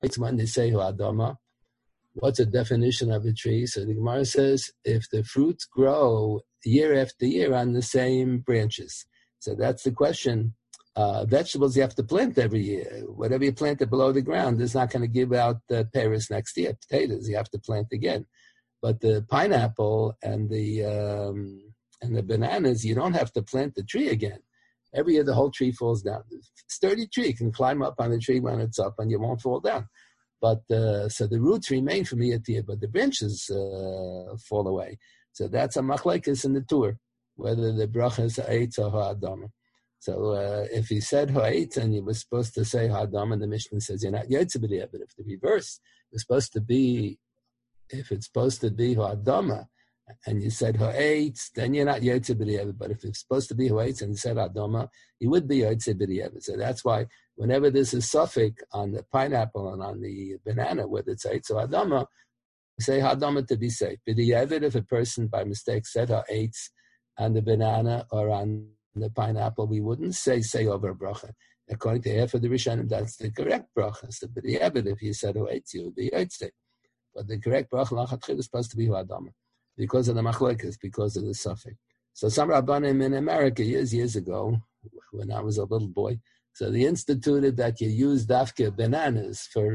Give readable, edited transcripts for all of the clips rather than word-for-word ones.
It's when they say Adama. What's the definition of a tree? So the Gemara says if the fruits grow year after year on the same branches. So that's the question. Vegetables you have to plant every year. Whatever you plant below the ground is not going to give out pears next year. Potatoes you have to plant again. But the pineapple and the bananas, you don't have to plant the tree again. Every year the whole tree falls down. Sturdy tree, you can climb up on the tree when it's up and you won't fall down. But so the roots remain from year to year, but the branches fall away. So that's a machlekes in the tour, whether the bracha is ha'etz or ha'adama. So if he said ha'etz and you were supposed to say ha'adama, the Mishnah says you're not yotze b'di'eved. But if the reverse is supposed to be, if it's supposed to be ha'adama, and you said ha'etz, then you're not yotze b'di'eved. But if it's supposed to be ha'etz and you said ha'adama, you would be yotze b'di'eved. So that's why whenever there's a suffix on the pineapple and on the banana, whether it's ha'etz or ha'adama, you say ha'adama to be safe. B'di'eved, if a person by mistake said ha'etz on the banana or on the pineapple, we wouldn't say over bracha. According to half of the Rishonim, that's the correct bracha. So b'di'eved, if you said ha'etz, you would be yotze. But the correct bracha lachatchil is supposed to be ha'adama, because of the machlokes, because of the suffix. So some rabbanim in America years ago, when I was a little boy, so they instituted that you use dafke bananas for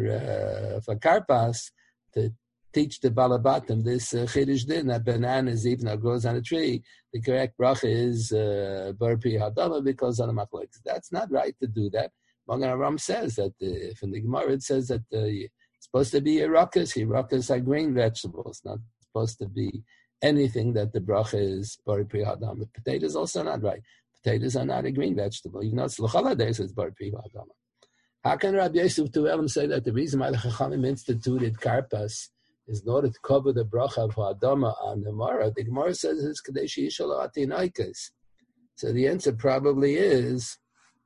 karpas to teach the balabatim this chiddush din that bananas even though it grows on a tree, the correct bracha is bar pri hadama because of the machlokes. That's not right to do that. Magen Avraham says that if in the Gemara it says that it's supposed to be Yerakas are green vegetables, not supposed to be anything that the bracha is bar pri hadam. But potatoes also not right. Potatoes are not a green vegetable. Even though it's l'chaladeis, it's bar pri hadam. How can Rabbi Yosef Tuvelim say that the reason why the Chachamim instituted karpas is in order to cover the bracha of hadama on the Gemara? The Gemara says it's kadesh yishalo atinaikas. So the answer probably is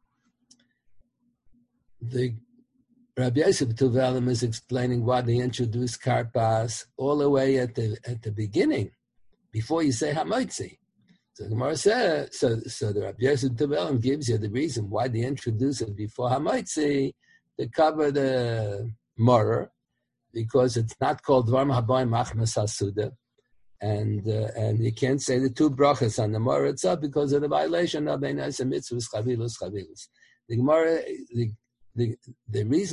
the Rabbi Yosef Tuvelim is explaining why they introduced karpas all the way at the beginning, before you say hamotzi. So the Gemara says, so the Rabbi Yosef Tuvelim gives you the reason why they introduce it before hamotzi to cover the morer, because it's not called dvar habayim machmas hasuda, and you can't say the two brachas on the morer itself because of the violation of beinas and mitzvahs chavilus. The Gemara. The reason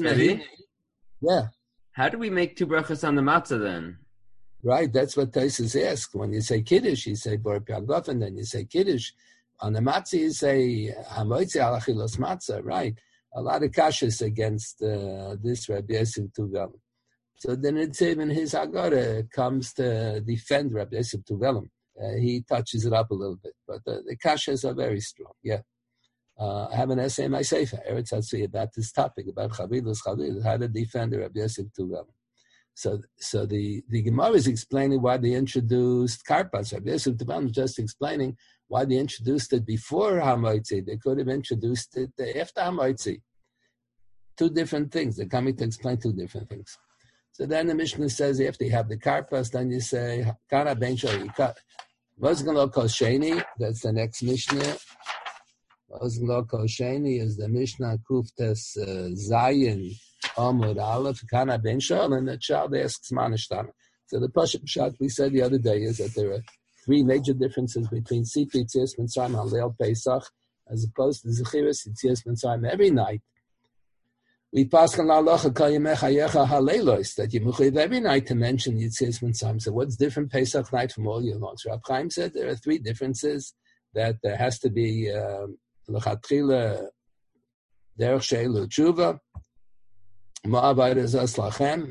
How do we make two brachas on the matzah then? Right, that's what Taisus asks. When you say kiddush, you say bar piagaf, and then you say kiddush. On the matzah, you say hamotzi alachilos matzah. Right, a lot of kashas against this Rabbi Yosef Tuvelim. So then it's even his Haggadah comes to defend Rabbi Yosef Tuvelim. He touches it up a little bit, but the kashas are very strong. Yeah. I have an essay in my sefer, Eretz Hatzvi, about this topic, about chavilus, how to defend the Rabbi Yosef Tuvelim. So the Gemara is explaining why they introduced karpas. Rabbi Yosef Tuvelim is just explaining why they introduced it before hamotzi. They could have introduced it after hamotzi. Two different things. They're coming to explain two different things. So then the Mishnah says after you have the karpas, then you say kana ben shari. Vazgan kol sheni. That's the next Mishnah. Vazgan kol sheni is the Mishnah Kuftes Zayin Amud Aleph kana ben shal, and the child asks manishtana. So the Pashup Shot we said the other day is that there are three major differences between Sipri Tzias Mitzrayim Halel Pesach as opposed to Zechiras Tzias Mitzrayim every night. We pass on halacha kol yemei chayecha halelos that you mechuyev every night to mention Yitzias Mitzrayim. So what's different Pesach night from all year long? So Rab Chaim said there are three differences that there has to be lechatchila derech she'elu tshuva ma'avadas aslachem.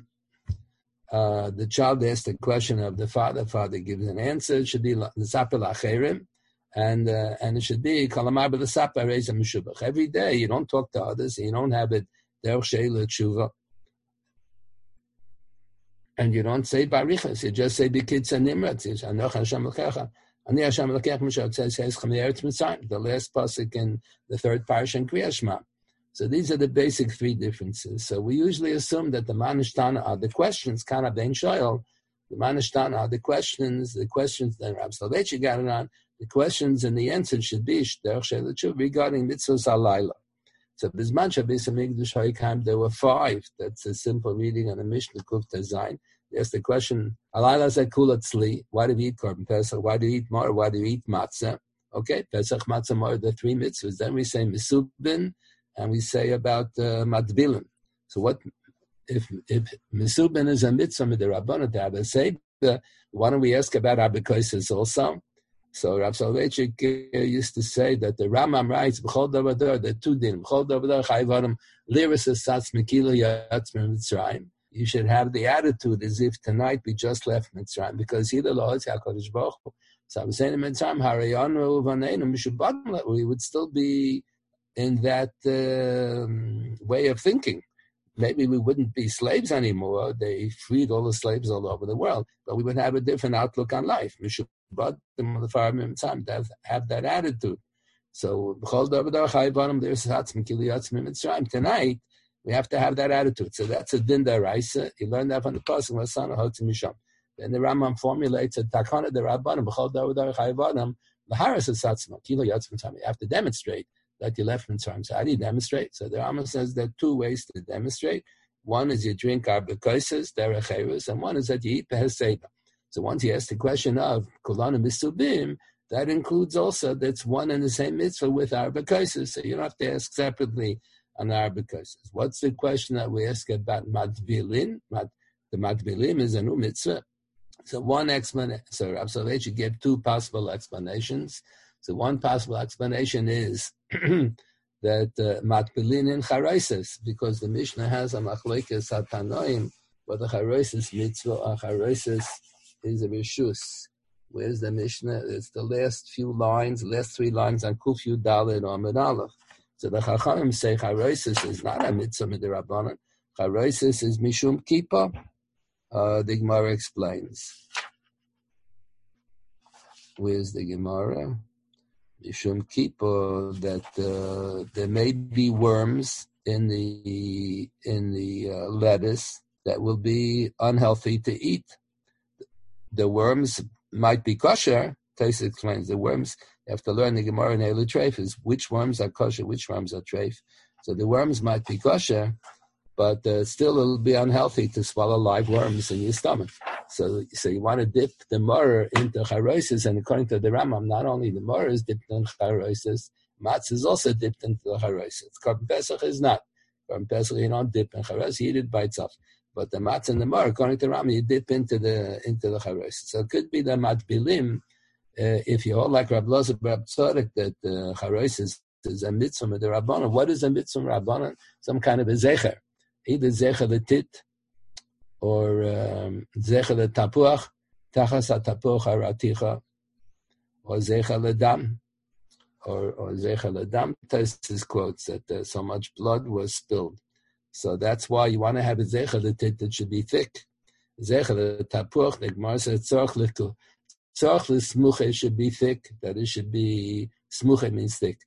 The child asks the question of the father gives an answer. It should be l'sapel acherim, and it should be kalamar b'l'sapel reisa meshubach. Every day you don't talk to others, you don't have it derech she'elu tshuva, and you don't say barichas. You just say b'kitza nimratz. Anoch Hashem l'kecha. Ani Hashem l'kech Moshe says Chamei Eretz Mitzrayim. The last pasuk in the third parsha in Kriyas Shema. So these are the basic three differences. So we usually assume that the manishtana are the questions, kana ben shoyel. The manishtana are the questions that Rav Soloveitchik got it on. The questions and the answer should be regarding mitzvahs halayla. So Bisman Shabbos Hamikdash Hoikheim, there were 5. That's a simple reading on the Mishnah Kuf Zayin. There's the question, Alayla Zakul Tzli, why do we eat Korban Pesach? Why do we eat Mar? Why do we eat Matzah? Okay, Pesach, Matzah, Mar, the 3 mitzvahs. Then we say Mesubin, and we say about Matbilim. So what, if Mesubin is a mitzvah with the Rabbanah to have a Seder, why don't we ask about Abikoises also? So Rav Soloveitchik used to say that the Rambam writes, B'chol Davador, the 2 din, B'chol Davador, Chayvarim, Liris Esatz Mekilo Yatz Mitzrayim. You should have the attitude as if tonight we just left Mitzrayim, because he the Lord, HaKadosh Baruch Hu. So I was saying in Mitzrayim, Harayanu Vaneinu Mishabadim, we would still be in that way of thinking. Maybe we wouldn't be slaves anymore. They freed all the slaves all over the world, but we would have a different outlook on life. But have that attitude. So tonight we have to have that attitude. So that's a din daraisa. You learn that from the pasuk Masana Hotzi Misham. Then the Rambam formulates a takana the Rabbanim b'chol davar chayvanim l'haras esatzma kilo yatzim time. You have to demonstrate that you left Mitzrayim. So how do you demonstrate? So the Rambam says there are 2 ways to demonstrate. One is you drink arbekaises, derech, and one is that you eat beheseda. So once you ask the question of kulanu misubim, that includes also that's one and the same mitzvah with arbekaises. So you don't have to ask separately on arbekaises. What's the question that we ask about matbilin? The matbilim is a new mitzvah. So one explanation. So Rav Soloveitchik gave 2 possible explanations. So one possible explanation is that matbilin in charaises, because the Mishnah has a machlokes hatanoim, but the charaises mitzvah or charaises is a rishus. Where's the Mishnah? It's the last 3 lines on Kuf Yud Daled or Amud Aleph. So the Chachamim say charaises is not a mitzvah midrabanan. Charaises is mishum kippah. The Gemara explains. Where's the Gemara? Mishum kippah, that there may be worms in the lettuce that will be unhealthy to eat. The worms might be kosher. Taisa explains the worms. You have to learn the Gemara in Eilu Treif is which worms are kosher, which worms are treif. So the worms might be kosher, but still it'll be unhealthy to swallow live worms in your stomach. So you want to dip the maror into charoises, and according to the Rambam, not only the maror is dipped in charoises, matzah is also dipped into the charoises. Korban Pesach is not. Korban Pesach you don't dip in charoises, you eat it by itself. But the matzah and the maror, according to the Rambam, you dip into the charoises. So it could be the matbilim, if you hold like Rab Loza Rab Tzadok, that charoises is a mitzvah with the Rabbanan. What is a mitzvah Rabbanan? Some kind of a zecher. Either zecher letit, or zecher letapuach, tachas atapuach haraticha, or zecher ledam, or zecher ledam. Tosfos quotes that so much blood was spilled. So that's why you want to have a zecher letit that should be thick. Zecher letapuach, the Gemara says tzorch l'smuche should be thick. That it should be, smuche means thick.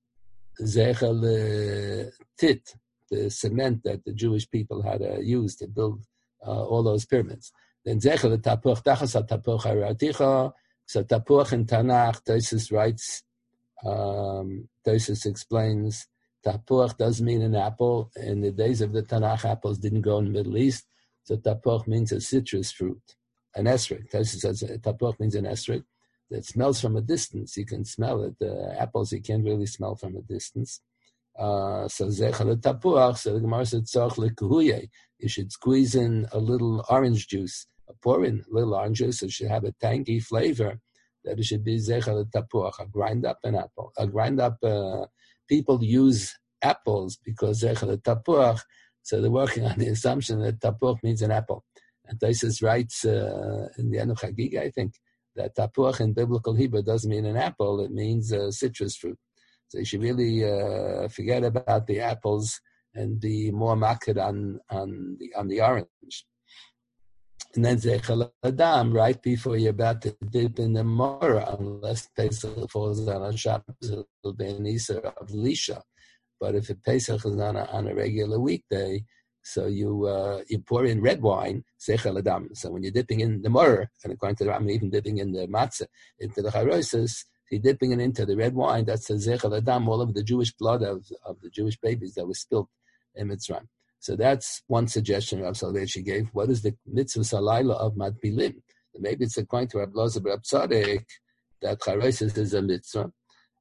Zecher letit, the cement that the Jewish people had used to build all those pyramids. Then zecher tapuach tachas tapuach haraticha. So tapuach in Tanakh, Tosfos writes, Tosfos explains, tapuach does mean an apple. In the days of the Tanakh, apples didn't grow in the Middle East, so tapuach means a citrus fruit, an esrog. Tosfos says tapuach means an esrog that smells from a distance. You can smell it. The apples you can't really smell from a distance. So zecher tapuach. So the Gemara said tzorch lekuhuye. You should squeeze in a little orange juice, pour in a little orange juice. It should have a tangy flavor. That it should be zecher tapuach. A grind up an apple. A grind up. People use apples because zecher tapuach. So they're working on the assumption that tapuach means an apple. And Tosfos writes in the end of Chagiga, I think, that tapuach in biblical Hebrew doesn't mean an apple. It means citrus fruit. So you should really forget about the apples and be more maked on the orange. And then zecher ledam, right before you're about to dip in the maror, unless Pesach falls on Shabbos, it'll be an Easter of Lisha. But if Pesach is on a regular weekday, so you pour in red wine, zecher ledam. So when you're dipping in the maror, and according to the Rambam, even dipping in the matzah into the charoises, you're dipping it into the red wine, that's the Zechel Adam, all of the Jewish blood of the Jewish babies that was spilled in Mitzrayim. So that's one suggestion Rav Soloveitchik gave. What is the mitzvah salayla of matbilim? Maybe it's according to Rav Loza Rav Tzadok that charosis is a mitzvah.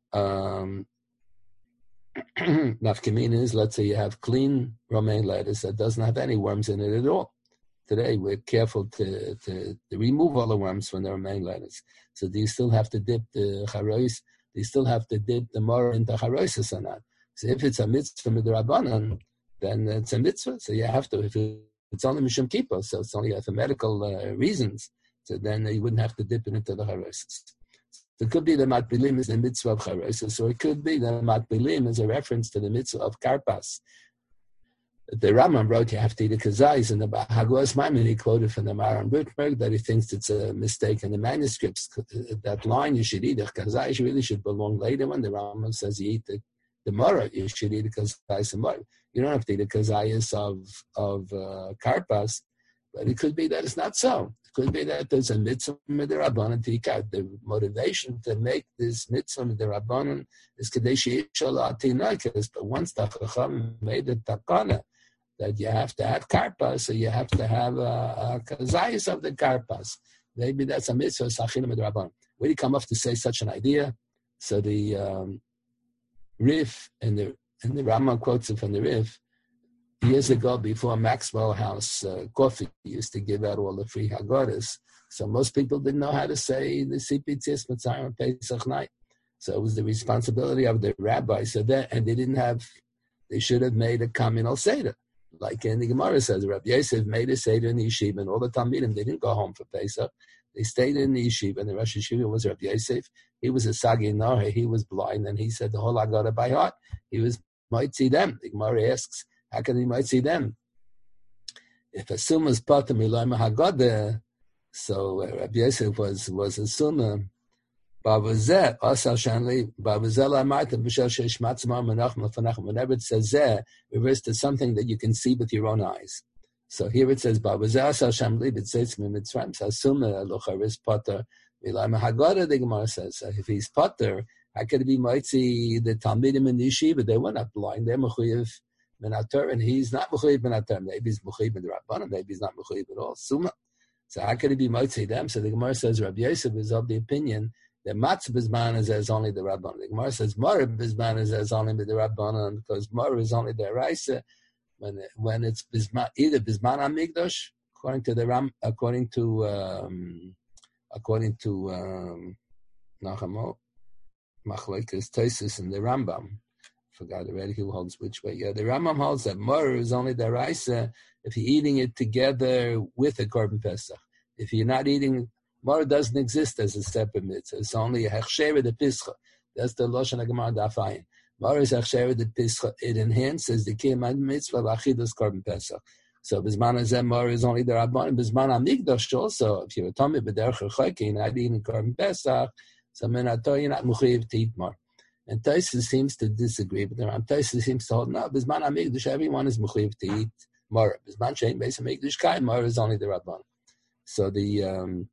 Nafkamin is, let's say you have clean romaine lettuce that doesn't have any worms in it at all. Today we're careful to remove all the worms from the romaine lettuce. So do you still have to dip the charos? Do you still have to dip the mora into charosis or not? So if it's a mitzvah midrabanan, then it's a mitzvah. So you have to. If it's only mishum kippur, so it's only for medical reasons. So then you wouldn't have to dip it into the charosis. So it could be the matbilim is the mitzvah of charosis, or it could be the matbilim is a reference to the mitzvah of karpas. The Rambam wrote you have to eat a kazais, and the Hagos Maimon he quoted from the Maran Württemberg that he thinks it's a mistake in the manuscripts. That line you should eat a kazais really should belong later when the Rambam says you eat the mora, you should eat a kazais and mora. You don't have to eat a kazayas of karpas, but it could be that it's not so. It could be that there's a mitzvah midrabanan tikar. The motivation to make this mitzvah midrabanan is kadesh yishala tinakas. But once the chacham made the takana that you have to have karpas, so you have to have a kazayas of the karpas. Maybe that's a mitzvah sachin midrabanan. Where do you come up to say such an idea? So the Rif and the Rambam quotes it from the Rif. Years ago, before Maxwell House Coffee used to give out all the free Haggadahs, so most people didn't know how to say the CPTS Mitzrayim on Pesach night. So it was the responsibility of the rabbi. So that, and they should have made a communal seder, like in the Gemara says. Rabbi Yosef made a seder in the yeshiva, and all the Talmidim, they didn't go home for Pesach. They stayed in the yeshiva, and the Rosh Yeshiva was Rabbi Yosef. He was a Sagi Nohe, he was blind, and he said the whole Haggadah by heart. He might see them. The Gemara asks, how can he might see them? If a summa is part of Milayim Haggadah, so Rabbi Yosef was a summa. Whenever it says zeh, it refers to something that you can see with your own eyes. So here it says, it says Potter. The Gemara says, if he's Potter, how could it be Moitzi, the Talmidim in the yeshiva? They were not blind, they're Mechuyev Menator, and he's not Mechuyev Menator. Maybe he's Mechuyev Medrabanan, maybe he's not Mechuyev at all. Summa. So how could it be Moitzi them? So the Gemara says, Rabbi Yosef is of the opinion that Matzah Bizman is as only the Rabbanan. The Gemara says, Mara Bizman is as only the Rabbanan, because Mara is only the Raisa. When it's Bizman, either Bizman Amigdosh, according to Nachamo, Machlekes Taisus and the Rambam. Forgot already who holds which way. Yeah, the Rambam holds that Mora is only the Raisa if you're eating it together with a Korban Pesach. If you're not eating, Mora doesn't exist as a separate mitzvah. It's only a Hechshera de Pischa. That's the Lashon HaGemara Dafayin. Mora is Hechshera de Pischa. It enhances the Kiyam mitzvah of Achidas Korban Pesach. So Bizman Hazeh Mora is only the Rabban. Bizman Amigdosh also. If you're a Tomei B'derech Chayke, you're not eating Korban Pesach, so Menator, you're not Mechuyev to eat more. And Taisus seems to disagree with them. Taisus seems to hold, no, Bizman Amigdosh, everyone is Mechuyev to eat more. Bizman Shein Beis Amigdosh Kai, more is only the Rabban. So the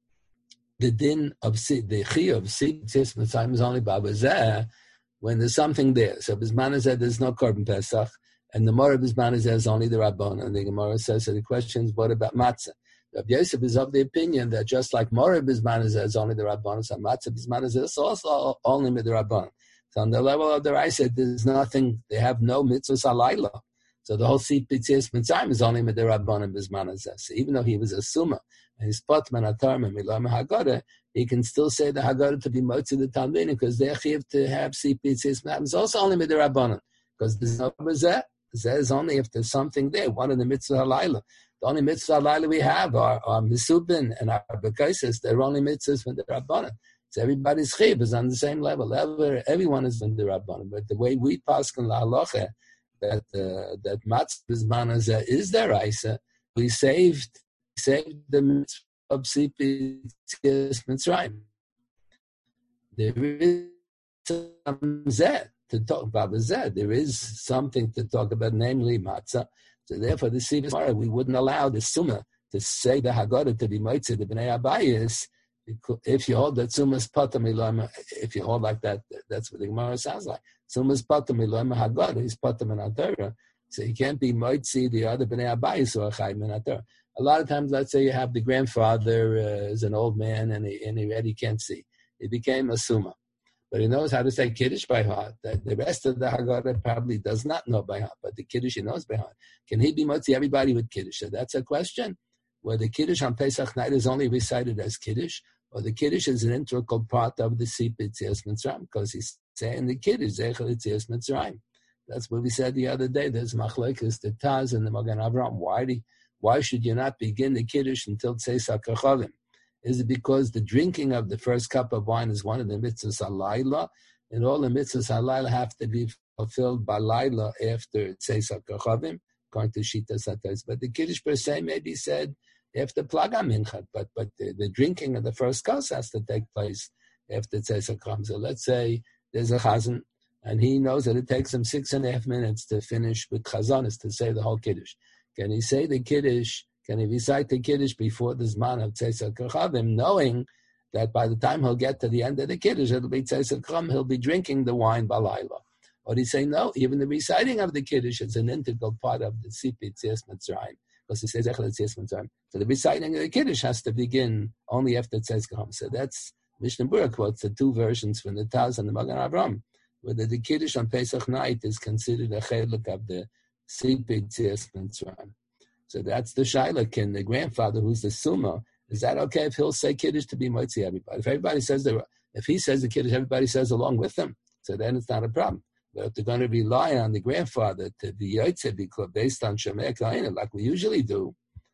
din of the chi of Tzis Mitzrayim is only Babazeh when there's something there. So Bizman Hazeh, there's no Korban Pesach, and the Mora Bizman Hazeh is only the Rabban. And the Gemara says, so the question is, what about Matzah? Rabbi Yosef is of the opinion that just like Mora Bizman Hazeh is only the Rabban, so Matzah Bizman Hazeh is also only the Rabban. So on the level of the Raisa, there's nothing, they have no mitzvahs alayla. So the whole Tzis Mitzrayim is only the Rabban and Bizman Hazeh. So even though he was a Summa, and he's Potman Atarm and Milam Haggadah, he can still say the Haggadah to be Motzi the Talmidim because they're chiv to have Tzis Mitzrayim. It's also only the Rabbanan because there's no Zeh. Zeh is only if there's something there. One of the mitzvah halayla. The only mitzvah halayla we have are Misubin and our Bekaisis. They're only mitzvahs from the Rabbanan. So everybody's chiv is on the same level. Everyone is from the Rabbanan. But the way we pass on la halacha that Matzah Bizman Hazeh is their Raisa, we saved the mitzvah of Tzis Mitzrayim. There is some Zeh to talk about Zeh. There is something to talk about, namely Matzah. So therefore, the Sivas Mara, we wouldn't allow the Summa to say the Haggadah to be Motzei the Bnei Abayis, If you hold that sumas patam iloima, if you hold like that, that's what the Gemara sounds like. Sumas patam iloima haggadah is patam and atara. So you can't be moitzi the other bnei abayis or chayim and atara. A lot of times, let's say you have the grandfather is an old man and he already can't see. He became a summa, but he knows how to say Kiddush by heart. The rest of the Haggadah probably does not know by heart, but the Kiddush he knows by heart. Can he be motzi everybody with Kiddush? So that's a question. Whether Kiddush on Pesach night is only recited as Kiddush, or the Kiddush is an integral part of the Sipur Yetzias Mitzrayim, because he's saying the Kiddush, Zecher Yetzias Mitzrayim. That's what we said the other day. There's Machlekes, the Taz, and the Magen Avraham. Why should you not begin the Kiddush until Tzeis HaKachavim? Is it because the drinking of the first cup of wine is one of the mitzvahs halayla, and all the mitzvahs halayla have to be fulfilled by layla after Tzeis HaKachavim, according to Shitas HaTos? But the Kiddush per se may be said after Plaga Mincha, but the drinking of the first cup has to take place after Tzeis HaKachavim. So let's say there's a chazan, and he knows that it takes him 6.5 minutes to finish with chazanis, to say the whole Kiddush. Can he say the Kiddush? Can he recite the Kiddush before the Zman of Tzeis HaKachavim, knowing that by the time he'll get to the end of the Kiddush, it'll be Tzeis HaKachavim, he'll be drinking the wine balayla? Or he say, no, even the reciting of the Kiddush is an integral part of the Sipur Yetzias Mitzrayim, because he says Zecher Yetzias Mitzrayim. So the reciting of the Kiddush has to begin only after Tzeis HaKachavim. So that's, Mishnah Berurah quotes the two versions from the Taz and the Magen Avraham, whether the Kiddush on Pesach night is considered a chelik of the Sipur Yetzias Mitzrayim. So that's the shaila. Can the grandfather, who's the summa, is that okay if he'll say Kiddush to be motzi everybody? If everybody says if he says the Kiddush, everybody says along with him. So then it's not a problem. But if they're going to rely on the grandfather to be yotze based on Shomei Kaina, like we usually do,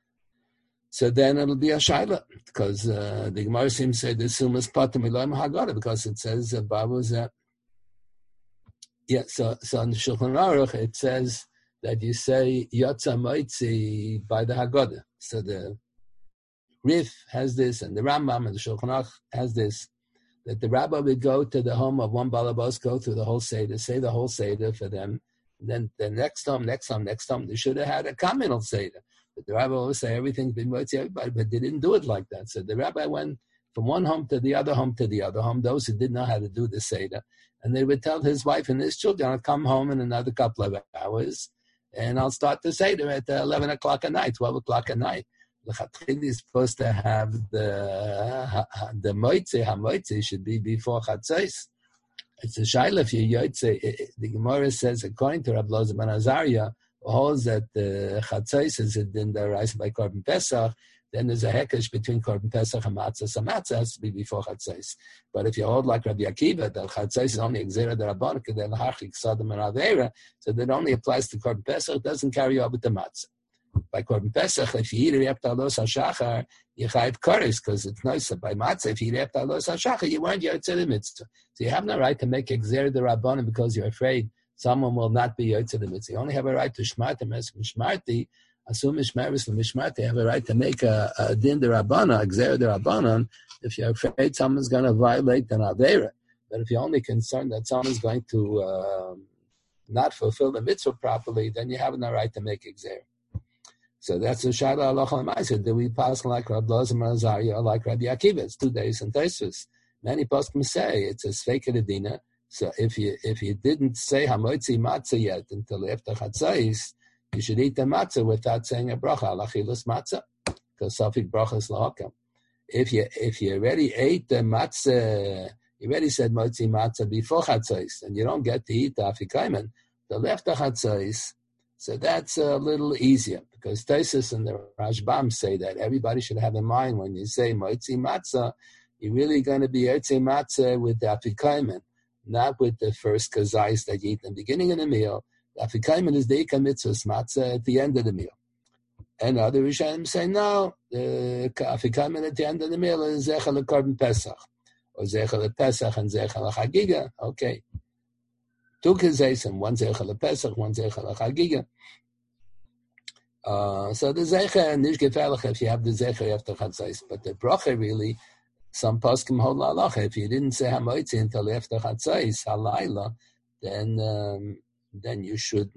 so then it'll be a shaila, because the Gemara seems to say the summa's patam iloim haggadah, because it says Babu's so on the Shulchan Aruch it says that you say Yotza Moitzi by the Haggadah. So the Rif has this, and the Rambam and the Shulchan Aruch has this, that the rabbi would go to the home of one balabos, go through the whole Seder, say the whole Seder for them, and then the next home, they should have had a communal Seder. But the rabbi always say everything's been Moitzi everybody, but they didn't do it like that. So the rabbi went from one home to the other home to the other home, those who didn't know how to do the Seder, and they would tell his wife and his children, I'll come home in another couple of hours, and I'll start the Seder at 11 o'clock at night, 12 o'clock at night. The Chatchili is supposed to have the Moitzi should be before Chatzos. It's a shaila if you Yotze. The Gemara says, according to Rabbi Loza ben Azariah, holds that the Chatzos is in the rice by Korban Pesach. Then there's a hekesh between Korban Pesach and Matzah. So Matzah has to be before Chatzos. But if you hold like Rabbi Akiva, that Chatzos is only Exera D'Rabbanan, then Hachik Sodom and Avera, so that only applies to Korban Pesach, it doesn't carry over to Matzah. By Korban Pesach, if you eat Re'ep Talos HaShachar, you chayiv kares, because it's nice. By Matzah, if you eat Re'ep Talos HaShachar, you weren't Yotzei the Mitzvah. So you have no right to make Exera D'Rabbanan because you're afraid someone will not be Yotzei the Mitzvah. You only have a right to Shmartim as Mishmarti. Assume Mishmaris and Mishmarti have a right to make a Din D'Rabbanan, Exera D'Rabbanan, if you're afraid someone's going to violate an Avera. But if you're only concerned that someone's going to not fulfill the mitzvah properly, then you have no right to make Exera. So that's the Shaila Halacha L'Maaseh. Do we pass like Rabbi Loza ben Azariah or like Rabbi Akiva? It's 2 days and Tosfos. Many poskim say it's a Sveika D'Dina. So if you didn't say Hamoitzi Matzah yet until after Chatzos, you should eat the matzah without saying a bracha al achilas matzah, because safik bracha is lahakam. If you already ate the matzah, you already said motzi matzah before chatzos, and you don't get to eat the afikaimen, the left chatzos. So that's a little easier, because Tosfos and the Rashbam say that everybody should have in mind when you say motzi matzah, you're really going to be yotze matzah with the afikaimen, not with the first kazais that you eat in the beginning of the meal. Afikaimen is the Ika Mitzvahs Matzah at the end of the meal. And other Rishonim say, no, the Afikaimen at the end of the meal is Zecher L'Korban Pesach, or Zecher L'Pesach and Zecher L'Chagiga. Okay. Two Kazaysim, one Zecher L'Pesach, one Zecher L'Chagiga. So the Zecher, Nish Gefährlich, if you have the Zecher after Chatzos. But the Bracha really, some poskim hold L'Halacha. If you didn't say Hamoitzi until after Chatzos, Halayla, then you should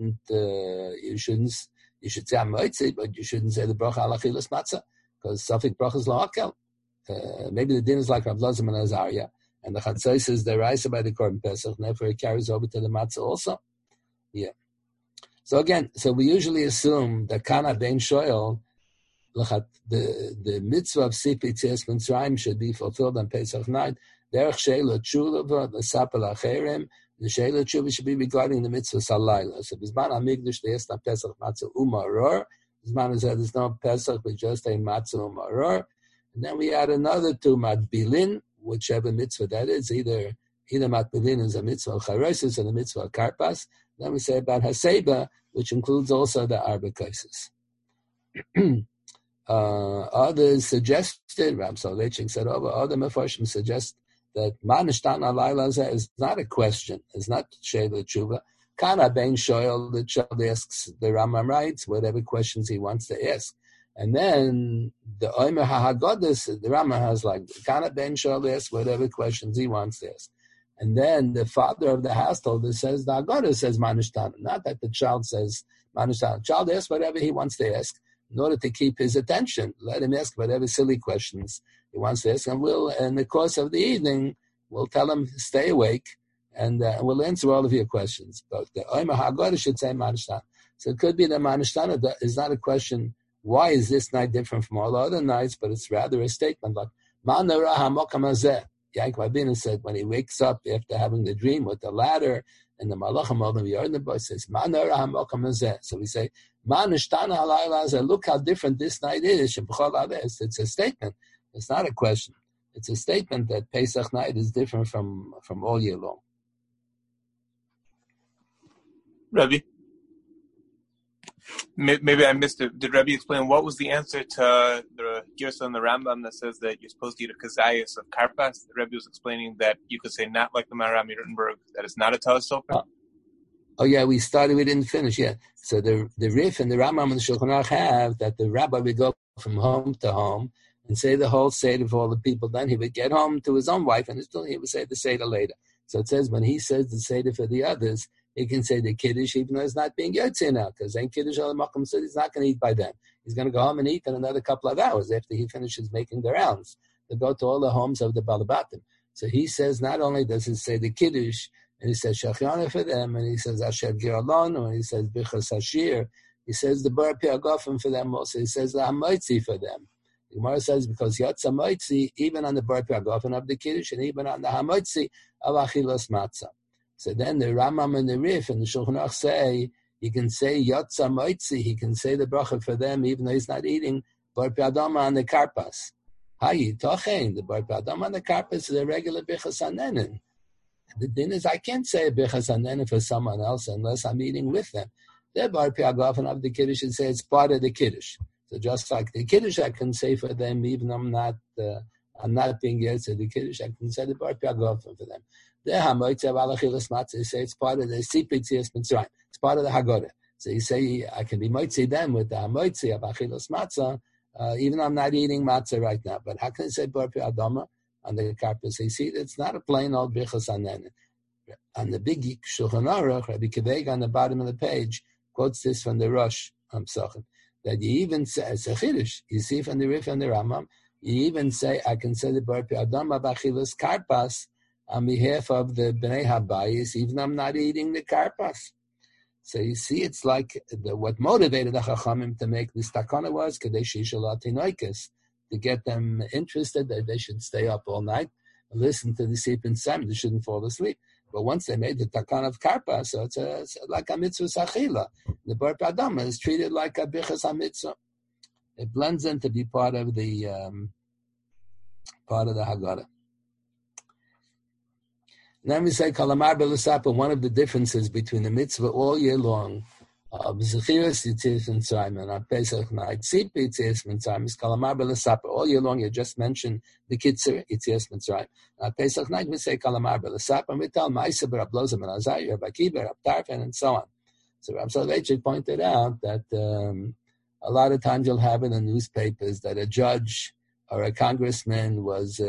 say Hamoitzi, but you shouldn't say the bracha al achilas matzah, because safik bracha is la'akel. maybe the din is like Rav Lazar and Azariah, and the chatzos is deraisa by the Korban Pesach, and therefore it carries over to the matzah also. Yeah. So again, we usually assume that kana bein shoyel, the mitzvah of Sipi Tzias Mitzrayim should be fulfilled on Pesach night. Derech sheila tshuva l'sapel acherim. The sheila tshuva should be regarding the mitzvah salayla. So bisman hamikdash there's no Pesach matzah umaror. Bisman is that there's no Pesach but just a matzah umaror. And then we add another two matbilin, whichever mitzvah that is. Either matbilin is a mitzvah charosis and a mitzvah karpas. Then we say about haseba, which includes also the arba kaisis. Others suggested, Rab Soloveitchik said over, other Mefarshim suggest that Manishtan Alayla is not a question, it's not Sheila Tshuva. Kana Ben Shoyal, the child asks, the Rambam writes, whatever questions he wants to ask. And then the Omer HaHagodis, the Rambam has like, Kana Ben Shoyal asks whatever questions he wants to ask. And then the father of the household says, the Haggadah says Manishtan, not that the child says Manishtan. The child asks whatever he wants to ask, in order to keep his attention. Let him ask whatever silly questions he wants to ask, and we'll, in the course of the evening, we'll tell him, stay awake, and we'll answer all of your questions. But the Omer HaGadah should say Manishtan. So it could be that Manishtan is not a question, why is this night different from all other nights, but it's rather a statement like, Ma nara ha'mokam hazeh. Yaakov Abinu said, when he wakes up after having the dream with the ladder, and the Malachim of the Yarden says, Ma nara ha'mokam hazeh. So we say, look how different this night is. It's a statement. It's not a question. It's a statement that Pesach night is different from all year long. Rebbe, maybe I missed it. Did Rebbe explain what was the answer to the Girsa and the Rambam that says that you're supposed to eat a kazayas of karpas? The Rebbe was explaining that you could say not like the Maharam Yirtenberg, that it's not a Talis Sofer. Oh yeah, we didn't finish yet. So the Rif and the Rambam and the Shulchan Aruch have that the rabbi would go from home to home and say the whole Seder for all the people. Then he would get home to his own wife and he would say the Seder later. So it says when he says the Seder for the others, he can say the Kiddush even though it's not being Yotzei now, because then Kiddush al-Makom said he's not going to eat by then. He's going to go home and eat in another couple of hours after he finishes making the rounds. They go to all the homes of the Balabatim. So he says not only does he say the Kiddush, and he says Shachiana for them, and he says Asher Giralon, and he says Bichas Hashir. He says the Bar Piagofim for them also. He says the Hamaitzi for them. The Gemara says because Yatz Hamaitzi, even on the Bar Piagofim of the Kiddush, and even on the Hamaitzi of Achilas Matzah. So then the Rambam and the Rif and the Shulchan Aruch say, he can say Yatz Hamaitzi, he can say the bracha for them, even though he's not eating Bar Piadama on the Karpas. Hayi Tochein, the Bar Piadama on the Karpas is a regular Bichas Hanenin. The din is I can't say a Bichas Hanenin for someone else unless I'm eating with them. The Bar Piagofen of the Kiddush should say it's part of the Kiddush. So just like the Kiddush I can say for them, even though I'm not being yet to the Kiddush, I can say the Bar Piagofen for them. The Hamoitzi of Alachilas Matzah say it's part of the Sipi Tzias Mitzrayim. It's part of the Haggadah. So you say I can be Moitzi them with the Hamoitzi of Achilas Matzah, even though I'm not eating matzah right now. But how can I say Bar Piadama on the karpas? You see, it's not a plain old Bichas Hanenin. On the big Shulchan Aruch, Rabbi Keveg on the bottom of the page quotes this from the Rosh Hamsachim, that you even say, it's a Chiddush, you see from the Rif and the Rambam, you even say, I can say the Bar Piadama Bachilas Karpas on behalf of the Bnei Habayis, even though I'm not eating the Karpas. So you see, it's like what motivated the Chachamim to make this takana was Kadesh Yishalat Tinoikis, to get them interested that they should stay up all night and listen to the Sipin Sam, they shouldn't fall asleep. But once they made the takan of karpa, so it's like a mitzvah sachila. The bar padama is treated like a bichas hamitzvah. It blends in to be part of the Haggadah. Then we say kalamar belusapa. One of the differences between the mitzvah all year long of Zechiras Yitzias Mitzrayim and on Pesach night, Sipi Yitzias Mitzrayim is kalamar belusapa. All year long, you just mentioned the Kitzur Yitzias Mitzrayim. On Pesach night, we say kalamar belusapa, and we tell Ma'aser Rab Loza ben Azariah, Rab Akiva, Rab Tarfon, and so on. So Rab Soloveitchik pointed out that a lot of times you'll have in the newspapers that a judge or a congressman was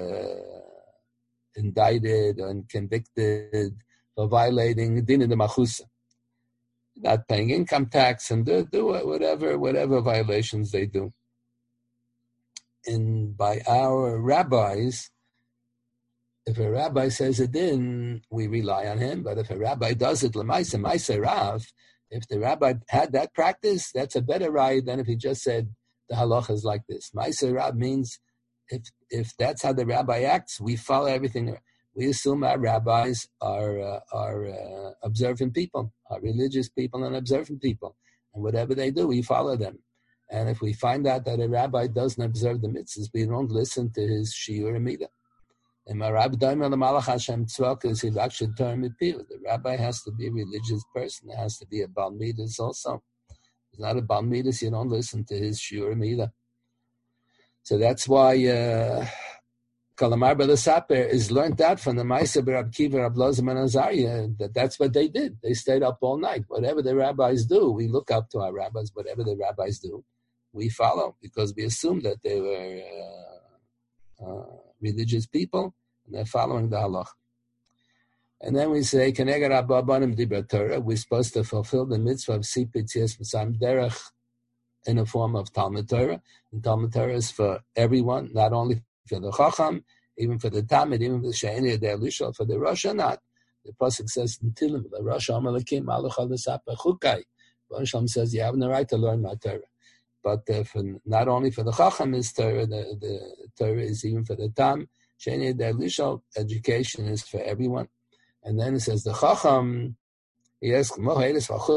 indicted and convicted for violating din de machusa, not paying income tax and do whatever violations they do. by our rabbis, if a rabbi says a din, we rely on him. But if a rabbi does it l'maisa, maisa rav, if the rabbi had that practice, that's a better raya than if he just said the halacha is like this. Maisa rav means if that's how the rabbi acts, we follow everything. We assume our rabbis are observant people, are religious people and observant people. And whatever they do, we follow them. And if we find out that a rabbi doesn't observe the mitzvahs, we don't listen to his shiur midah. And my rabbi daim the malach Hashem tzvak is he should turn with people. The rabbi has to be a religious person. It has to be a bal midas also. If it's not a bal midas, you don't listen to his shiur midah. So that's why Kalamar B'Lesaper is learned out from the Maisa B'Rab Kiva, Rab Lozim and Azariah, that's what they did. They stayed up all night. Whatever the rabbis do, we look up to our rabbis. Whatever the rabbis do, we follow because we assume that they were religious people and they're following the halach. And then we say, Keneged Abba Banim Dibra Torah, we're supposed to fulfill the mitzvah of Sipit Yes Mitzam Derech in a form of Talmud Torah. And Talmud Torah is for everyone, not only for the Chacham, even for the Talmud, even for the She'eni Yedei Elisha, for the Rosh Hashanah. The pasuk says in Tilim, the Rosh Hashanah Malach Al-Vesapa Chukai. Rosh Hashanah says you have no right to learn my Torah. But not only for the Chacham is Torah, the Torah is even for the Tam. She'eni Yedei Elisha, education is for everyone. And then it says the Chacham, he asks, why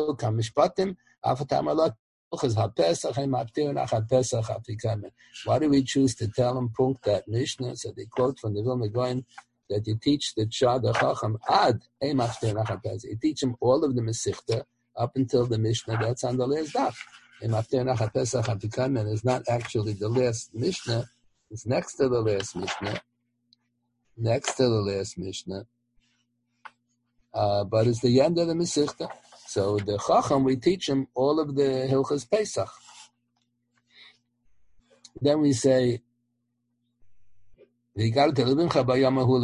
do we choose to tell him Punk that Mishnah? So they quote from the Vilna Gaon that you teach the Chacham ad you teach him all of the Mesichta up until the Mishnah that's on the last daf. Is not actually the last Mishnah, it's next to the last Mishnah. But it's the end of the Mesichta. So the Chacham, we teach him all of the Hilchas Pesach. Then we say, when is Bayamahu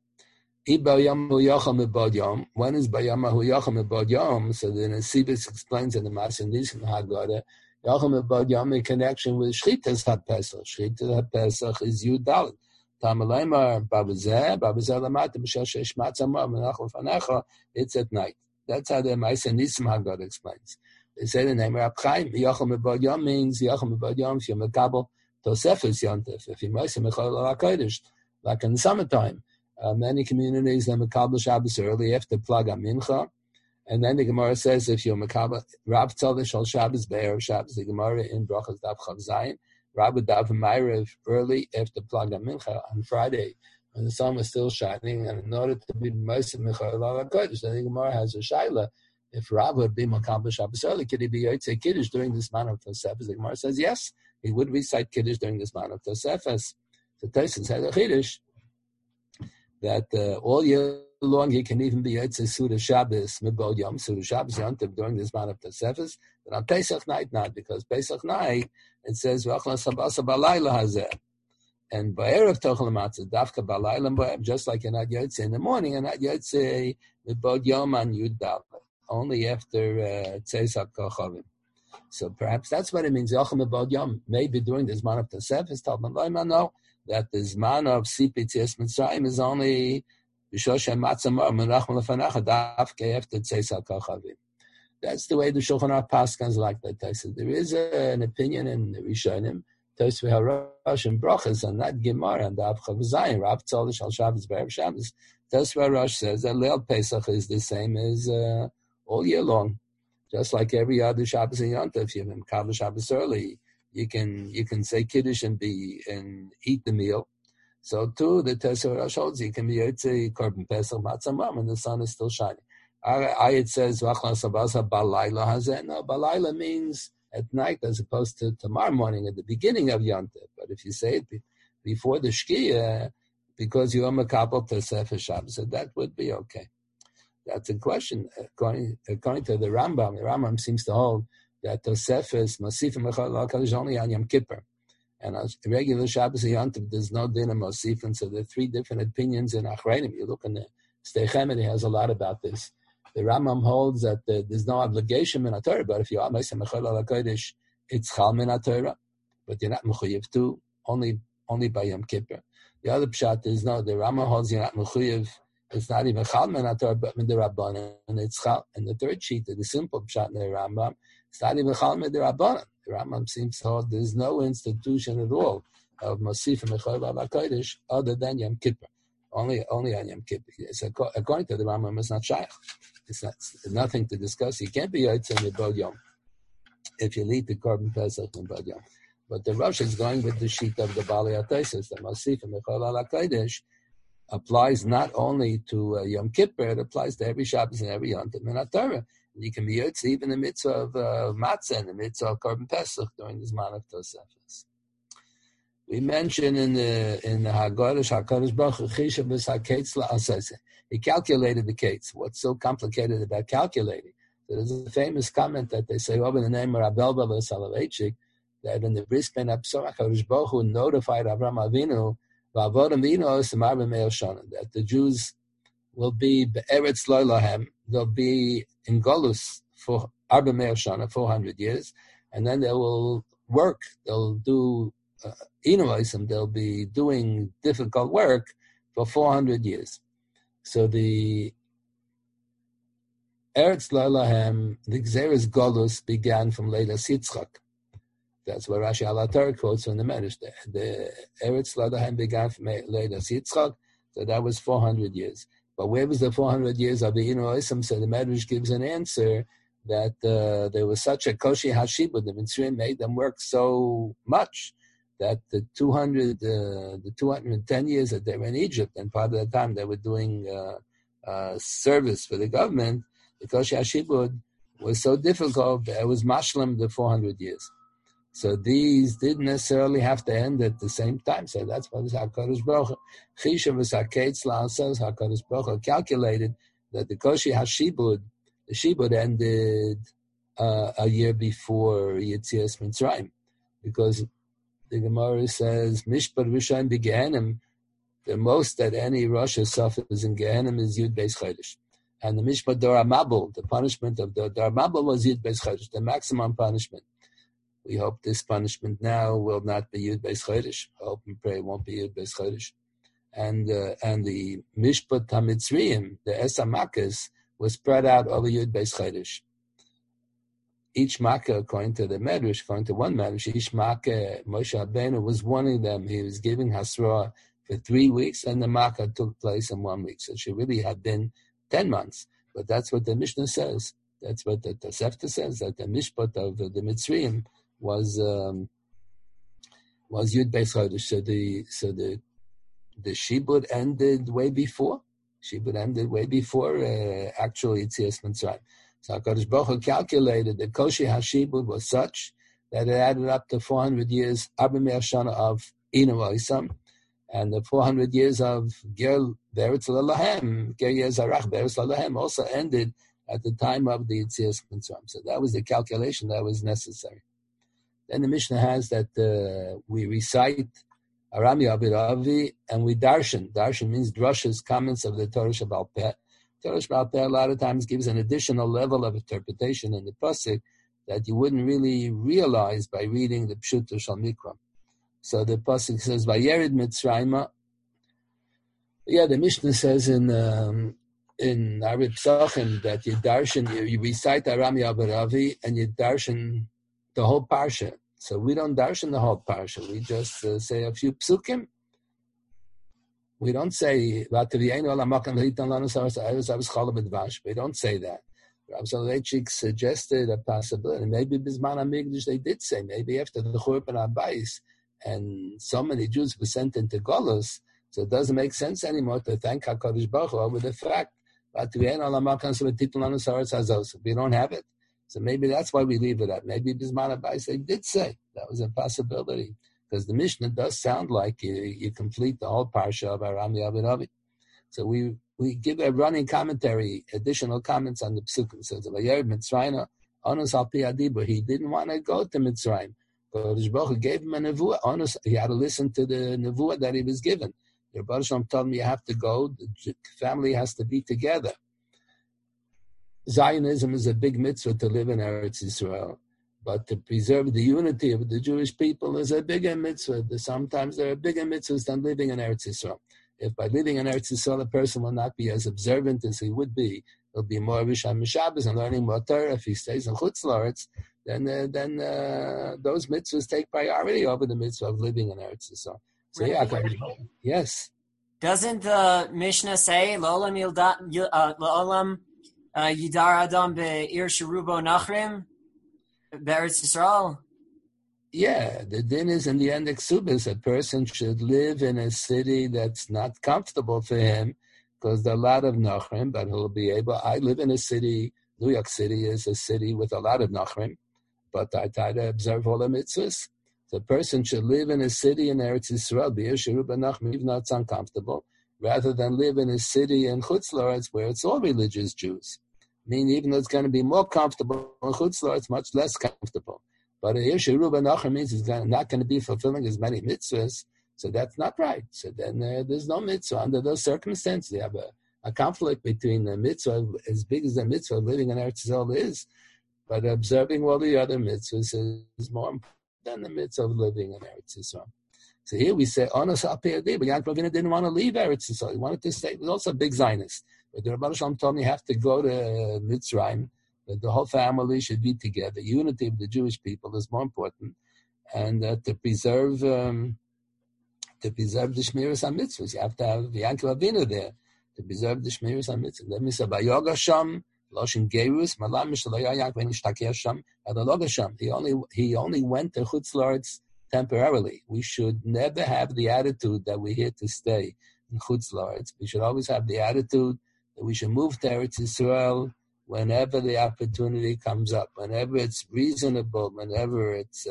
Yacham Ebod Yom? So the Nesibis explains in the Masin Haggadah, Yacham Ebod Yom in connection with Shchitas HaPesach. Shchitas HaPesach is Yud Dalet. It's at night. That's how the Ma'aseh Nisim Haggadah explains. They say the name Rab Chaim, Yacham Ebod Yom means Yacham Ebod Yom if you're Mekabel Tosefes Yontif, if you're Ma'aseh Mechal HaKodesh, like in the summertime. Many communities, they Mekabel Shabbos early after Plag HaMincha, and then the Gemara says if you're Mekabel, Rav Tzadish Al Shabbos, Be'er Shabbos, the Gemara in Brachas Daf Chav Zayin, Rav Dav Ma'ariv early after Plag HaMincha on Friday, when the sun was still shining, and in order to be Ma'aseh Mechal HaKodesh, the Gemara has a shaila. If Rav would be Mekabel Shabbos early, could he be Yotzei Kiddush during this man of Tosefes? The Gemara says yes, he would recite Kiddush during this man of Tosefes. So Tosefes has a Kiddush that all year long he can even be Yotzei Suda Shabbos, Mibod Yom, Suda Shabbos Yontiv during this man of Tosefes, but on Pesach night not, because Pesach night it says V'achla Sabasa Balayla Hazeh. And Ba'erev Tochel Matzah, Dafka Balayla, just like you're not Yotzei in the morning, and not Yotzei Mibod Yom on Yud Dalet, only after Tzeisak Kochavim. So perhaps that's what it means, Yacham Mibod Yom, maybe during this man of Tosefes, Talmud Loima, no, that the Zman of Sipit Yes Mitzrayim is only B'Shoshem Matzah Menachem Lefanacha Dafka after Tzeisak Kochavim. That's the way the Shulchan Aruch Paskans like that. There is an opinion in the Rishonim, Tosfei HaRosh and Brachas, and that Gemara and Daf Chav Zayin, Rav Tzadish Al Shabbos, Be'er Shabbos. Tosfei HaRosh says that Leil Pesach is the same as all year long, just like every other Shabbos and Yom Tov. If you're Mekabel Shabbos early, you can say Kiddush and eat the meal. So too, the Tosfei HaRosh holds you can be Yotzei Korban Pesach Matzah Mom when the sun is still shining. It says V'achla Sabasa Balayla Hazeh. No, Balayla means at night as opposed to tomorrow morning at the beginning of Yom Tov. But if you say it before the Shkia, because you are Mekabel Tosefes Shabbos, so that would be okay. That's a question. According to the Rambam seems to hold that Tosefes Mosifim Mechal HaKodesh is only on Yom Kippur. And on regular Shabbos and Yom Tov, there's no din of Mosifim. So there are three different opinions in Achreinim. You look in the Steichemet, he has a lot about this. The Rambam holds that there's no obligation in a Torah, but if you are Mosifim Mechal HaKodesh, it's Chal min Torah, but you're not Mechuyev to. only by Yom Kippur. The other pshat is no. The Rama holds you're not mechuyev. It's not even chal min haTorah, but min derabanan, and it's chal. And the third sheet, the simple pshat in the Rambam, it's not even chal min derabanan. The Rambam seems to hold there's no institution at all of Masif and Mechayev al HaKodesh other than Yom Kippur. Only on Yom Kippur. So according to the Rambam, it's not shaykh. It's nothing to discuss. You can't be Yotze in the Bod Yom if you lead the Korban Pesach in Bod Yom. But the Rosh is going with the sheet of the Bali HaTosos, the Masif and Mechayev al HaKodesh applies not only to Yom Kippur, it applies to every Shabbos and every Yom Tov in HaTorah. You can be Yotze even in the mitzvah of Matzah and the mitzvah of Korban Pesach during the Zman of Tosefes. We mentioned in the HaKadosh Baruch Hu Chishav v'Saketz la'asaseh. He calculated the kates. What's so complicated about calculating? So there's a famous comment that they say over the name of Rabbi Elba Soloveitchik that in the Bris Ben Absor HaKadosh Baruch Hu notified Avram Avinu that the Jews will be be'eretz lo lahem. They'll be in Golus for 400 years, and then they will work. They'll do Inuisim, they'll be doing difficult work for 400 years. So the Eretz Lahem, the Gzeres Golus began from Leilas Yitzchak. That's where Rashi Alatar quotes from the Medrash. The Eretz Lahem began from Leilas Yitzchak, so that was 400 years. But where was the 400 years of the Inuisim? So the Medrash gives an answer that there was such a Koshi Hashibud, the Mitzrayim made them work so much that the 210 years that they were in Egypt, and part of the time they were doing service for the government, the Koshi HaShibud was so difficult that it was mashlam the 400 years. So these didn't necessarily have to end at the same time. So that's why HaKadosh Baruch Hu Chishav v'Saketz la'asas, HaKadosh Baruch Hu calculated that the Koshi HaShibud, the Shibud ended a year before Yetzias Mitzrayim, because the Gemara says, Mishpat Rishon b'Gehenim, the most that any Rasha suffers in Gehenim is Yud Beis Chodesh. And the Mishpat Dor HaMabul, the punishment of the Dor HaMabul was Yud Beis Chodesh, the maximum punishment. We hope this punishment now will not be Yud Beis Chodesh. I hope and pray it won't be Yud Beis Chodesh. And the Mishpat HaMitzrayim, the Esa Makkos, was spread out over Yud Beis Chodesh. Each Makkah, according to the Medrash, according to one Medrash, each Makkah, Moshe Rabbeinu was warning them. He was giving Hasra for 3 weeks, and the Makkah took place in 1 week. So it should really have been 10 months. But that's what the Mishnah says. That's what the Tosefta says, that the Mishpat of the Mitzrayim was Yud Beis Chodesh. So the Shibud ended way before. Actually Yetzias Mitzrayim. So HaKadosh Baruch Hu calculated that Koshi HaShibud was such that it added up to 400 years, Arba Me'ah Shana of Inuisim, and the 400 years of Ger Beretz Lahem, Ger Yezarach Beretz Lahem also ended at the time of the Yetzias Mitzrayim. So that was the calculation that was necessary. Then the Mishnah has that we recite Aram Yabir Avi and we darshan. Darshan means drushes, comments of the Torah Shabbal Peh. Torah Shabbal Peh a lot of times gives an additional level of interpretation in the pasuk that you wouldn't really realize by reading the Pshuto Shal Mikra. So the pasuk says, "Vayerid Mitzrayma." Yeah, the Mishnah says in Arib Psachim that you darshan, you recite Aram Yabaravi and you darshan the whole parsha. So we don't darshan the whole parsha. We just say a few psukim. We don't say we don't say that. Rabbi Soloveitchik suggested a possibility. Maybe Bisman HaMikdash they did say. Maybe after the Churban HaBayis and so many Jews were sent into Golus, so it doesn't make sense anymore to thank HaKadosh Baruch Hu over the fact that we don't have it. So maybe that's why we leave it at. Maybe Bisman HaBayis they did say that was a possibility. Because the Mishnah does sound like you complete the whole parsha of Aram Yabiravi. So we give a running commentary, additional comments on the psukim. So the Vayer Mitzrayim, Onus al Pi Adibur, he didn't want to go to Mitzrayim. Kodesh Baruch Hu gave him a nevuah. Onus, he had to listen to the nevuah that he was given. The Rebbe Shalom told him you have to go. The family has to be together. Zionism is a big mitzvah to live in Eretz Yisrael. But to preserve the unity of the Jewish people is a bigger mitzvah. Sometimes there are bigger mitzvahs than living in Eretz Yisrael. If by living in Eretz Yisrael a person will not be as observant as he would be, he'll be more Rishon Shabbos and learning more Torah. If he stays in Chutz La'aretz, then those mitzvahs take priority over the mitzvah of living in Eretz Yisrael. So yes. Doesn't the Mishnah say L'olam Yidar Adam be'ir sherubo nachrim be'eretz Yisrael? Yeah, the din is in the end exubis. A person should live in a city that's not comfortable for him because there are a lot of nachrim, but he'll be able. I live in a city. New York City is a city with a lot of nachrim, but I try to observe all the mitzvahs. The person should live in a city in Eretz Yisrael, be'ir sherubo nachrim, even though it's uncomfortable, rather than live in a city in Chutz La'aretz where it's all religious Jews. I mean, even though it's going to be more comfortable in Chutz La'aretz, it's much less comfortable. But a Yeruba Nachar means he's not going to be fulfilling as many mitzvahs, so that's not right. So then there's no mitzvah. Under those circumstances, you have a conflict between the mitzvah, as big as the mitzvah of living in Eretz Yisrael is, but observing all the other mitzvahs is more important than the mitzvah of living in Eretz Yisrael. So here we say, Onos Apiyadi, but Yaakov Avinu didn't want to leave Eretz Yisrael. He wanted to stay. He was also a big Zionist. But the Rebbe Shalom told me you have to go to Mitzrayim. That the whole family should be together. Unity of the Jewish people is more important, and to preserve the Shmiras HaMitzvahs, you have to have Yaakov Avinu there to preserve the Shmiras HaMitzvahs. Let me say, Vayoga Sham, Loshin Gerus, Malam Mishalaya Yaakov Nishtakia Sham, Adaloga Sham. He only went to Chutz La'aretz temporarily. We should never have the attitude that we're here to stay in Chutz La'aretz. We should always have the attitude that we should move to Eretz Yisrael whenever the opportunity comes up, whenever it's reasonable, whenever it's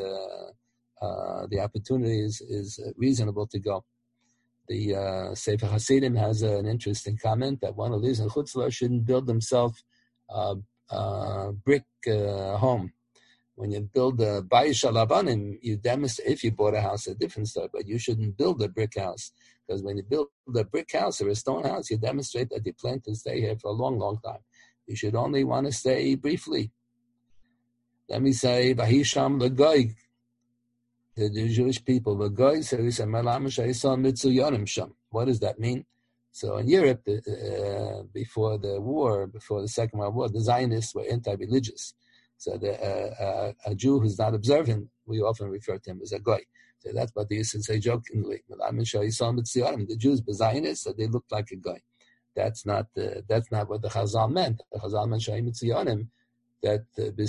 the opportunity is reasonable to go. The Sefer Hasidim has an interesting comment that one who lives in Chutz La'aretz shouldn't build himself a brick home. When you build a Bayis Shalabanim, you demonstrate, if you bought a house, a different story, but you shouldn't build a brick house. Because when you build a brick house or a stone house, you demonstrate that you plan to stay here for a long, long time. You should only want to stay briefly. Let me say, Vahisham L'goy, the Jewish people, L'goy, what does that mean? So in Europe, before the Second World War, the Zionists were anti-religious. So a Jew who's not observant, we often refer to him as a goy. So that's what they used to say jokingly. The Jews were Zionists, so they looked like a goy. That's not what the Chazal meant. The Chazal meant Shayim that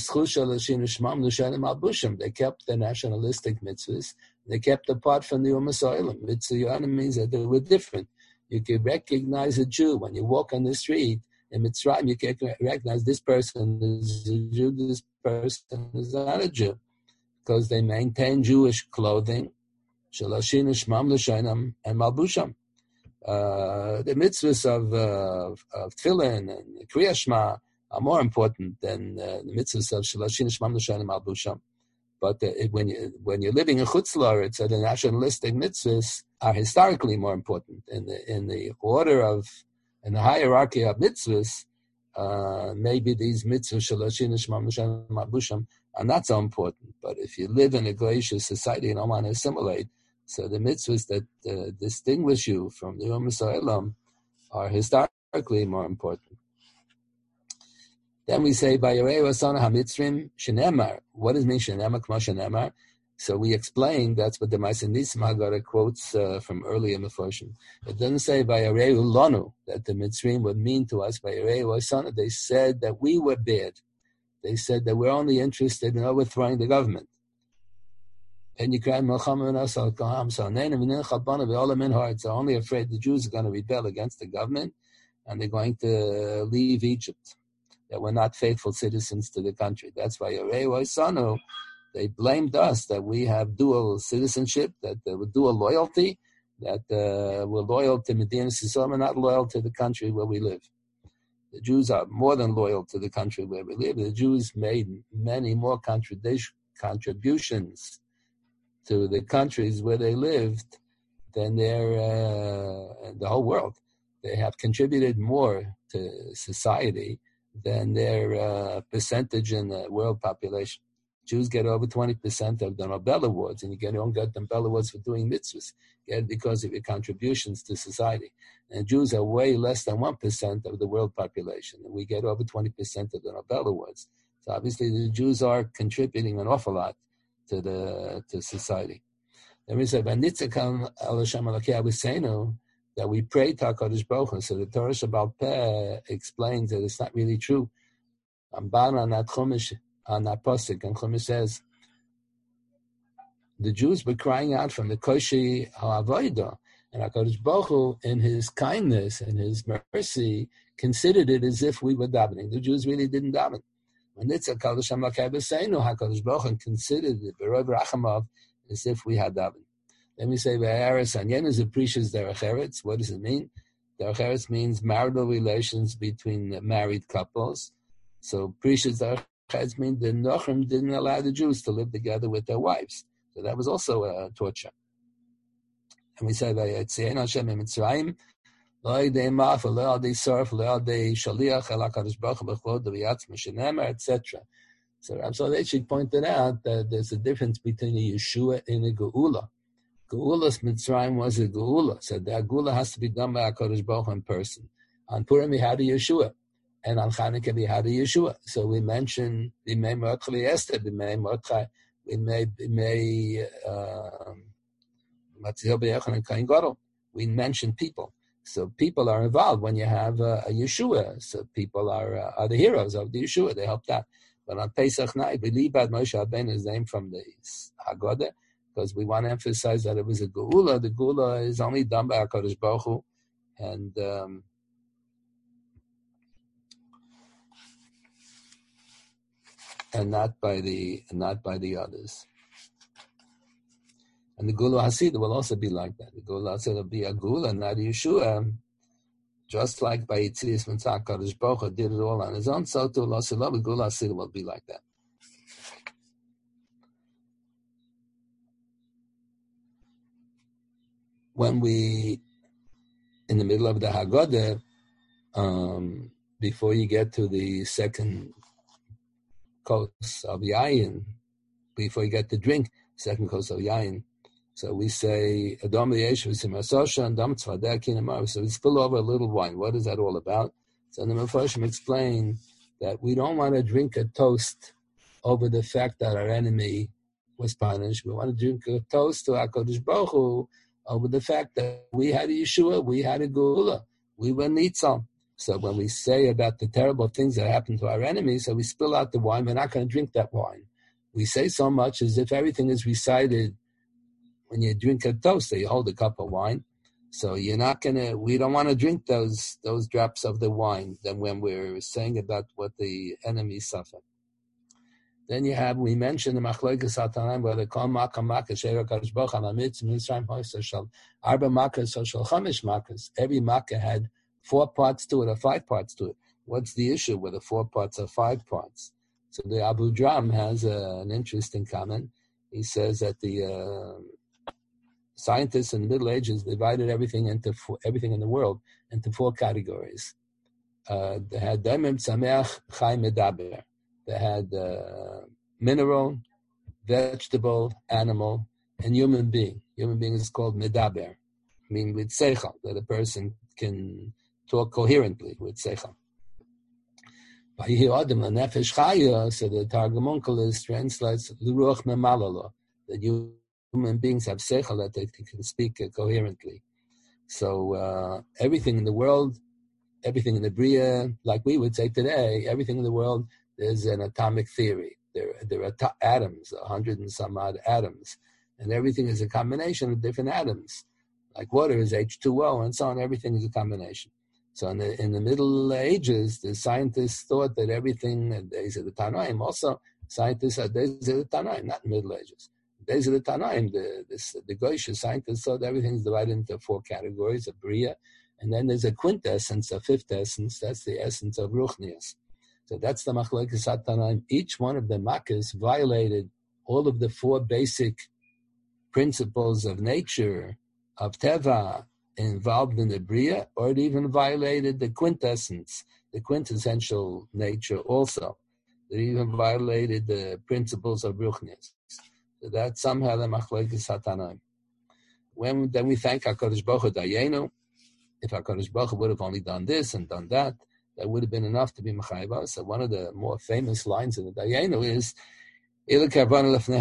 they kept the nationalistic mitzvahs. They kept apart from the Umas Olam. Mitziyonim means that they were different. You can recognize a Jew when you walk on the street. In Mitzrayim, you can recognize this person is a Jew, this person is not a Jew, because they maintain Jewish clothing, Shalashinu Shmam L'Shainam and Malbusham. The mitzvahs of Tefillin and Kriya Shema are more important than the mitzvahs of Shalashinu Shmam L'Shainam and Malbusham. But when you're living in Chutz La'aretz, the nationalistic mitzvahs are historically more important in the order of. In the hierarchy of mitzvahs, maybe these mitzvahs, Shalashinu Shema L'Shainam Malbusham, are not so important. But if you live in a glacial society and don't want to assimilate, so the mitzvahs that distinguish you from the Umas Olam are historically more important. Then we say, Vayarei Asana HaMitzrim Shenemar. What does it mean, Shenemar, K'mo Shenemar? So we explained that's what the Ma'aseh Nisim Haggadah quotes from earlier Meforshim. It doesn't say Vayareu Lanu that the Mitzrayim were mean to us. Vayareu Asana. They said that we were bad. They said that we're only interested in overthrowing the government. And you cry Melchama V'Nasal Kaham. So Neina Chabana V'Olam in hearts are only afraid the Jews are going to rebel against the government and they're going to leave Egypt. That we're not faithful citizens to the country. That's why Vayareu Asana. They blamed us that we have dual citizenship, that we're dual loyalty, that we're loyal to Medinas Yisrael and not loyal to the country where we live. The Jews are more than loyal to the country where we live. The Jews made many more contributions to the countries where they lived than the whole world. They have contributed more to society than their percentage in the world population. Jews get over 20% of the Nobel Awards, and you don't get the Nobel Awards for doing mitzvahs. You get it because of your contributions to society. And Jews are way less than 1% of the world population, and we get over 20% of the Nobel Awards. So obviously the Jews are contributing an awful lot to society. Then we say, that we pray to HaKadosh Baruch Hu. So the Torah Shabbal Peh explains that it's not really true. Ramban on that pasuk, and Chumash says, the Jews were crying out from the Koshi HaAvodah, and HaKadosh Baruch Hu, in His kindness and His mercy, considered it as if we were davening. The Jews really didn't daven. When it's a HaKadosh Baruch Hu considered it Berov Rachamav as if we had daven. Then we say Ve'eretz Anyen is appreciates derech eretz. What does it mean? Derech eretz means marital relations between married couples. So appreciates derech eretz means the Nochrim didn't allow the Jews to live together with their wives. So that was also a torture. And we say Ve'etzion Hashem Mitzrayim Lo Yidei Maf Lo Yidei Sarf Lo Yidei Shaliach El HaKadosh Baruch Hu B'Chvod V'Yatz Mishenemer, etc. So Rav Soloveitchik pointed out that there's a difference between a Yeshua and a Geula. Geula's Mitzrayim was a Geula, so the Geula has to be done by HaKadosh Baruch Hu in person. On Purim we had a Yeshua, and on Chanukah we had a Yeshua. So we mentioned B'mei Mordechai Esther, B'mei Mordechai, B'mei Matzil B'Yochanan Kohen Gadol. We mentioned people. So people are involved when you have a Yeshua. So people are the heroes of the Yeshua. They helped out. But on Pesach night, we leave out Moshe Rabbeinu's name from the Haggadah because we want to emphasize that it was a Geula. The Geula is only done by HaKadosh Baruch Hu, and not by the others. And the Geula Hasidah will also be like that. The Geula Hasidah will be a Geula, not a Yeshua. Just like by Yitzias Mitzvah, HaKadosh Baruch Hu did it all on his own, so too the Geula Hasidah will be like that. When we, in the middle of the Haggadah, before you get to the second course of Yayin, before you get to drink, second course of Yayin, so we say, Adom Yeshu Simasosha and Dam Tzvadeh Kinamar. So we spill over a little wine. What is that all about? So the Mefarshim explain that we don't want to drink a toast over the fact that our enemy was punished. We want to drink a toast to HaKadosh Baruch Hu over the fact that we had a Yeshua, we had a Geula, we were Nitzal. So when we say about the terrible things that happened to our enemies, so we spill out the wine, we're not going to drink that wine. We say so much as if everything is recited when you drink a toast, so you hold a cup of wine. So we don't want to drink those drops of the wine than when we're saying about what the enemy suffered. Then we mentioned the Machlokes HaTanaim, where they call Makkah She'er HaKadosh Baruch Hu Halamitz Mitzrayim Hoysa Shal Arba Makkahs or Shal Chamish Makkahs. Every Makkah had 4 parts to it or 5 parts to it. What's the issue with the 4 parts or 5 parts? So the Abu Dram has an interesting comment. He says that the scientists in the Middle Ages divided everything in the world into 4 categories. They had Daimim Tzameach Chai Medaber. They had mineral, vegetable, animal, and human being. Human being is called Medaber, meaning with Seichel, that a person can talk coherently with Seichel. So the Targum Onkelos translates L'ruach memalalo, that human beings have Seichel, that they can speak coherently. So everything in the world, everything in the Bria, like we would say today, everything in the world, there's an atomic theory. There are atoms, 100 and some odd atoms, and everything is a combination of different atoms. Like water is H2O and so on, everything is a combination. So in the Middle Ages, the scientists thought that everything, in the days of the Tanaim, also scientists are days of the Tanaim, not Middle Ages. Days of the Tanaim, the Goyish scientists thought everything is divided into 4 categories, a Bria, and then there's a quintessence, a 5th essence, that's the essence of Ruchnias. So that's the Machlokes HaTanaim. Each one of the Makkahs violated all of the 4 basic principles of nature, of Teva, involved in the Bria, or it even violated the quintessence, the quintessential nature also. that even violated the principles of Ruchnias. So that's somehow the Machlokes Hatanaim. Then we thank HaKadosh Baruch Hu Dayenu. If HaKadosh Baruch Hu would have only done this and done that, that would have been enough to be Mechayiv. So one of the more famous lines in the Dayenu is, so all of the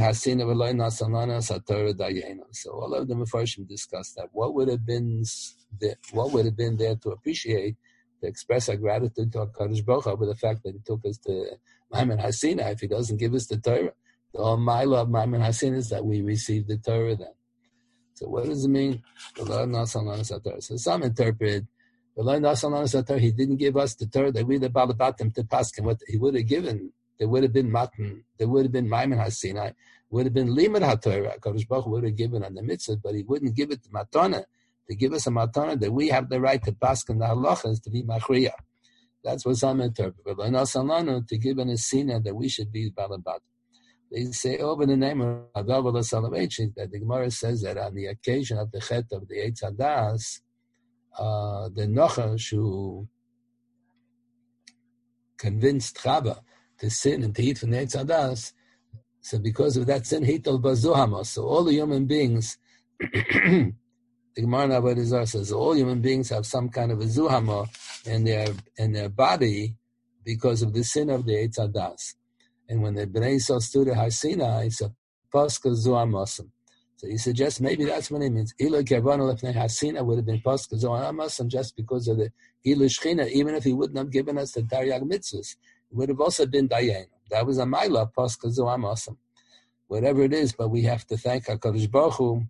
Mefarshim discussed that. What would have been there to appreciate, to express our gratitude to HaKadosh Baruch Hu, with the fact that He took us to Maiman Hasina? If He doesn't give us the Torah, the whole mila of Maiman Hasina is that we receive the Torah then. So what does it mean? So some interpret, He didn't give us the Torah that we the Balabatim to Paskin. What He would have given, there would have been Matan, there would have been Maiman Hasinai, would have been Limud HaTorah. HaKadosh Baruch Hu would have given on the mitzvah, but He wouldn't give it to Matana, to give us a Matana that we have the right to Paskin the halachas, to be Machriya. That's what some interpret. But to give an Asina that we should be Balabat. They say over the name of Adav Soloveitchik that the Gemara says that on the occasion of the Chet of the Eitz Hadas, the Nochash who convinced Chava to sin and to eat from the Eitz Hadas, so because of that sin, Hital Bazuhamos. So all the human beings, the Gemara in Avodah Zarah says, all human beings have some kind of a zuhama in their body because of the sin of the Eitz Hadas. And when the Bnei Yisrael stood at Har Sinai, it's a Paska Zuhamosam. So he suggests maybe that's what it means. Ila Kervana Lefnei Har Sinai would have been Paska Zuhamosam just because of the Ila Shechina, even if He wouldn't have given us the Taryag mitzvahs. It would have also been Dayan. That was a Maila, Paska Zuhamosam. Whatever it is, but we have to thank HaKadosh Baruch Hu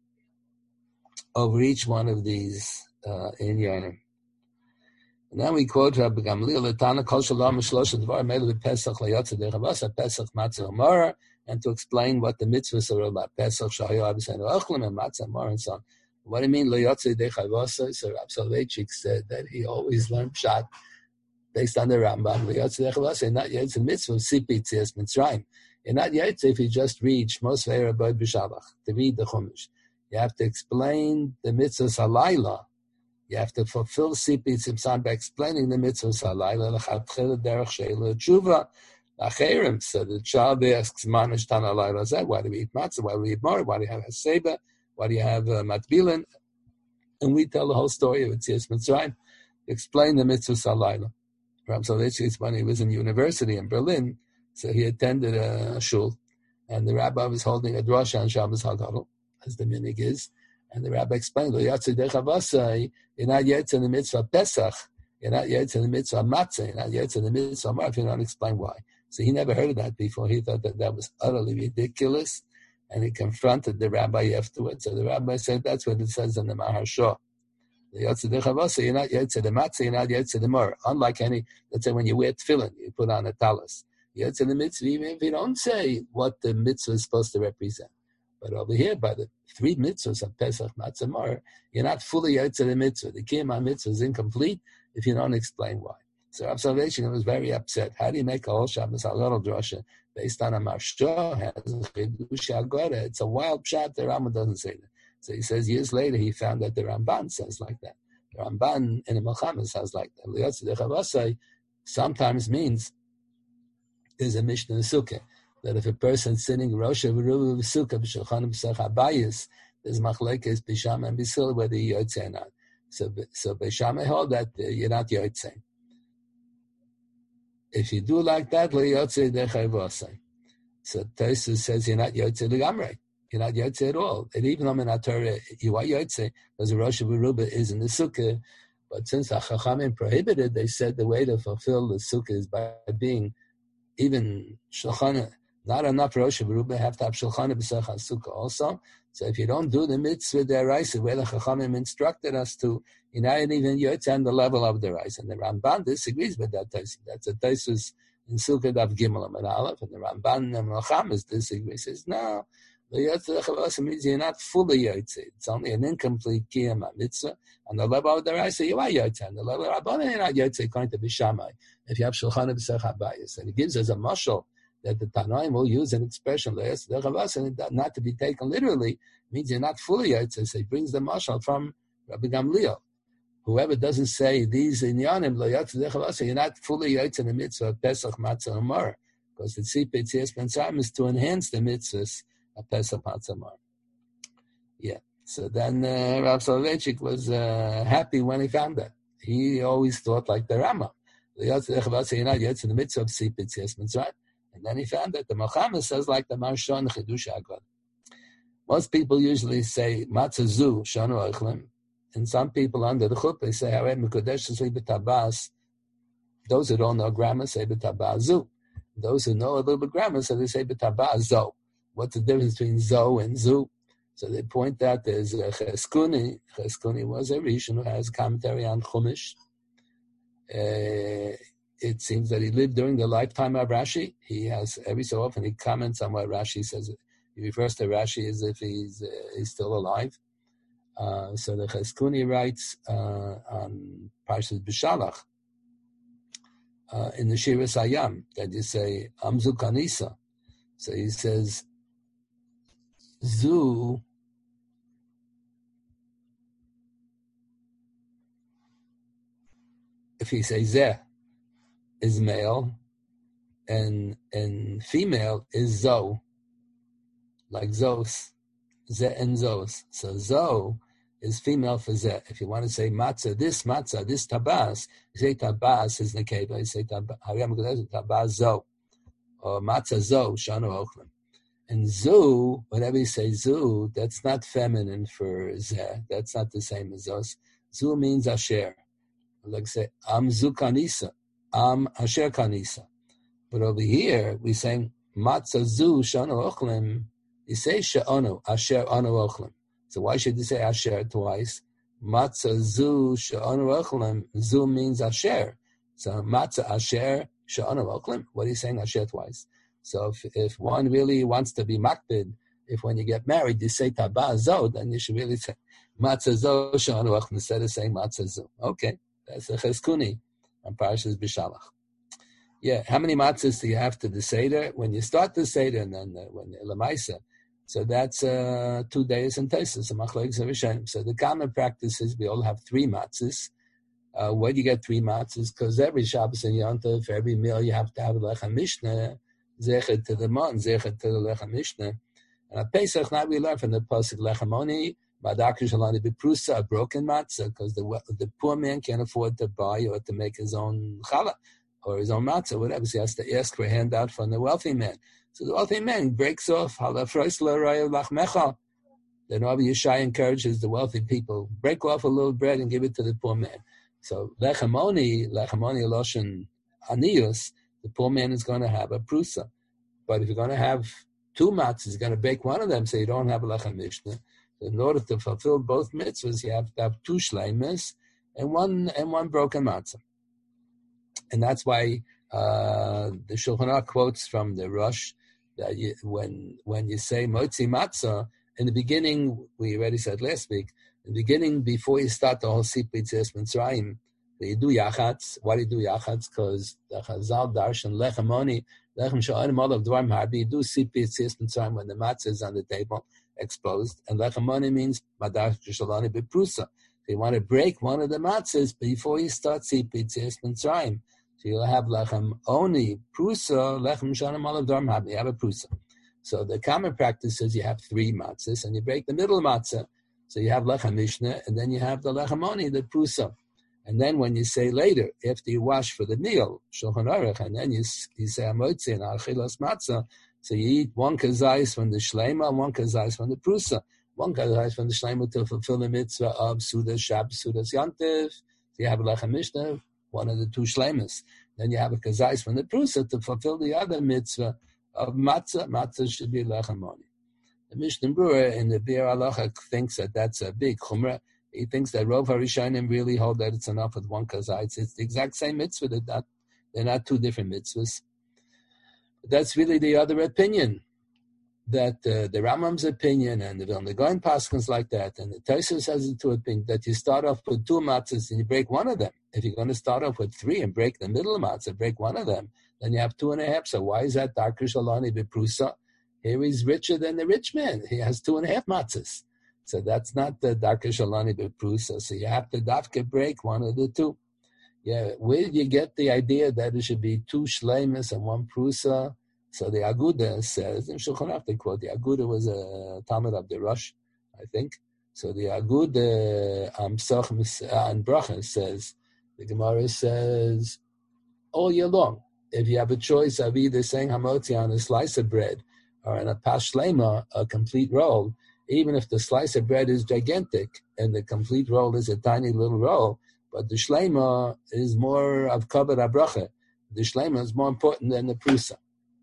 over each one of these inyanim. And then we quote Rabbi Gamliel, Tana Kol Shalom Shlosh Dvar Mele Pesach Layatza Dechavasa Pesach Matzah Amara, and to explain what the mitzvahs are about Pesach Shahayo Abisenu Ochlim and Matzah Amara and so on. What do you mean Layatza Dechavasa? So Rav Soloveitchik said that he always learned Pshat based on the Rambam. Layatza Dechavasa, and not yet it's a mitzvah Sipi Tzias Mitzrayim. And not yet if you just read Shmos Ve'er Abod B'Shalach to read the Chumash. You have to explain the mitzvahs halayla. You have to fulfill Sipi Tzimtzan by explaining the mitzvahs halayla. L'chatchila derech sheila tshuva l'acherim. So the child asks, "Manish tan halayla zeh? Why do we eat matzah? Why do we eat mar? Why do you have haseba? Why do you have matbilin?" And we tell the whole story of Yetzias Mitzrayim. Explain the mitzvahs halayla. Rav Soloveitchik, when he was in university in Berlin, so he attended a shul, and the rabbi was holding a drasha on Shabbos Hagadol, as the minig is, and the rabbi explained, you're not yet in the mitzvah Pesach, you're not yet in the mitzvah Matzah, you're not yet in the mitzvah Mar, if you don't explain why. So he never heard of that before. He thought that was utterly ridiculous, and he confronted the rabbi afterwards. So the rabbi said, that's what it says in the Maharsha. You're not yet to the Matzah, you're not yet to the Mar. Unlike let's say when you wear tefillin, you put on a talis. Yet in the mitzvah, even if you don't say what the mitzvah is supposed to represent. But over here, by the three mitzvahs of Pesach, Matzah, Mar, you're not fully yet to the mitzvah. The Kiyama mitzvah is incomplete if you don't explain why. So observation was very upset. How do you make a whole Shabbos Hagadol drasha based on a Maharsha? It's a wild pshat. The Rambam doesn't say that. So he says years later he found that the Ramban says like that. The Ramban in the Melchama says like that. Sometimes means there's a Mishnah in Sukkah that if a person's sitting Rosh Hashanah Sukkah b'Shulchan Pesach Habayis, there's machlekes Bisham and Bisil whether you yotzei or not. So Bisham hold that you're not yotzei. If you do like that, lo yotzei dechayvosai. So Tosfos says you're not yotzei legamrei. You're not yotzei at all. And even though in our Torah you are yotzei, because the Rosh Hashanah is in the Sukkah. But since the Chachamim prohibited, they said the way to fulfill the Sukkah is by being even Shulchan, not enough Rosh Hashanah, have to have Shulchan B'Sech HaSukkah also. So if you don't do the mitzvah deraisa, where the Chachamim instructed us to, you're not even yotze on the level of the deraisa. And the Ramban disagrees with that Tosfos. That's a Tosfos in Sukkah Daf Gimel and Aleph, and the Ramban and Melchamas disagrees. Says no, the yotze means you're not fully yotze. It's only an incomplete kiyama mitzvah. On the level of the deraisa, you are yotze. On the level of Rabbanan, you're not yotze according to Bishamai. If you have Shulchan B'Sech Habayis, and it gives us a mashal that the Tanoim will use an expression not to be taken literally, means you're not fully yotze. So he brings the mashal from Rabbi Gamliel. Whoever doesn't say these inyanim lo yotze dechavasa, you're not fully yotze in the mitzvah of Pesach, Matzah, and Mar. because the Tzip Yetzias Mitzrayim is to enhance the mitzvahs of Pesach Matzamar. Yeah. So then Rav Soloveitchik was happy when he found that. He always thought like the Rambam. In the mitzvah of Tzip Yetzias Mitzrayim. And then he found that the Muhammad says like the Marshon Chidush Agad. Most people usually say Matzah Zu Shanu Oichlim. And some people under the chuppah they say Harei Mekudesh Tzli B'Tabas. Those who don't know grammar say B'Tabas Zu. Those who know a little bit grammar say they say B'Tabas Zo. What's the difference between Zo and Zu? So they point out there's Cheskuni. Cheskuni was a Rishon who has commentary on Chumash. It seems that he lived during the lifetime of Rashi. He has, every so often, he comments on what Rashi says. He refers to Rashi as if he's still alive. So the Cheskuni writes on Parshas B'Shalach in the Shiras Hayam that you say, Amzu Kanisa. So he says, Zu, if he says Zeh, is male, and female is Zo, like Zos, Zeh and Zos. So Zo is female for Zeh. If you want to say matzah, this tabas, you say tabas is nekeva, you say tabas Zo, or matzah Zo, shanu ochlim. And Zu, whenever you say Zu, that's not feminine for Zeh. That's not the same as Zos. Zu means Asher. Like say, Am Zu Kanisa. Am Asher Kanisa. But over here, we're saying Matzah Zu Shanu Ochlim. You say She'onu, Asher Anu Ochlim. So why should you say Asher twice? Matzah Zu She'onu Ochlim. Zu means Asher. So Matzah Asher She'onu Ochlim. What are you saying Asher twice? So if one really wants to be makbid, if when you get married you say Tabah Zo, then you should really say Matzah Zo She'onu Ochlim instead of saying Matzah Zu. Okay, that's a Cheskuni on Parshas B'Shalach. Yeah, how many matzahs do you have to the Seder? When you start the Seder and then when Lamaisa, so that's 2 days in Tesis, so the common practice is we all have 3 matzahs. Where do you get 3 matzahs? Because every Shabbos and Yom Tov, for every meal you have to have Lechem Mishnah, Zechet to the Mon, Zechet to the Lechem Mishnah. And at Pesach, now we learn from the Pasuk Lechemoni, Madakar Shalani B'Prusa, a broken matzah, because the poor man can't afford to buy or to make his own challah or his own matzah, whatever. So he has to ask for a handout from the wealthy man. So the wealthy man breaks off. The Rabbi Yishai encourages the wealthy people, break off a little bread and give it to the poor man. So Lechemoni Loshen Anius, the poor man is going to have a prusa. But if you're going to have 2 matzahs, you're going to bake one of them so you don't have a Lechem Mishnah. In order to fulfill both mitzvahs, you have to have 2 shleimus and one broken matzah. And that's why the Shulchan Aruch quotes from the Rosh that when you say motzi matzah, in the beginning, we already said last week, in the beginning, before you start the whole Tzip Yetzias Mitzrayim, you do yachatz. Why do you do yachatz? Because the Chazal darshan lechem sha'anim olav dvarim harbi. You do Tzip Yetzias Mitzrayim when the matzah is on the table, exposed, and lechem means madar shalani beprusa. So you want to break one of the matzahs before you start Tzip Yetzias Mitzrayim. So you'll have lechem oni prusa, lechem sha'anim olav dvarim harbi. You have a prusa. So the common practice is you have 3 matzahs and you break the middle matzah. So you have lechem mishnah and then you have the lechem oni, the prusa. And then when you say later, after you wash for the meal, Shulchan Aruch, and then you say Amotzi and Achilas Matzah, so you eat 1 kazayis from the Shleima and 1 kazayis from the Prusa. 1 kazayis from the Shleima to fulfill the mitzvah of Sudas Shabbos, Sudas Yantiv. So you have a Lechem Mishnah, 1 of the 2 Shleimas. Then you have a kazayis from the Prusa to fulfill the other mitzvah of Matzah. Matzah should be Lechem Moni. The Mishnah Berurah in the Bir Halacha thinks that that's a big chumrah. He thinks that Rov HaRishonim really hold that it's enough with 1 kazayis. It's the exact same mitzvah. They're not 2 different mitzvahs. But that's really the other opinion. That the Rambam's opinion and the Vilna Gaon paskins like that, and the Tosfos has the 2 opinion that you start off with 2 matzahs and you break 1 of them. If you're going to start off with 3 and break the middle matzah, break 1 of them, then you have 2.5. So why is that Darker Shalani B'Prusa? Here he's richer than the rich man. He has 2.5 matzahs. So that's not the Darker Shalani B'Prusa. So you have to dafke break 1 of the 2. Yeah, where did you get the idea that it should be 2 shleimus and 1 prusa? So the Aguda says, in Shulchan Aruch they quote, the Aguda was a Talmud of the Rosh, I think. So the Aguda and Bracha says, the Gemara says, all year long, if you have a choice of either saying Hamotzi on a slice of bread or on a Pas Shlema, a complete roll, even if the slice of bread is gigantic and the complete roll is a tiny little roll, but the Shlema is more of Kabbalah Bracha. The Shlema is more important than the Prusa.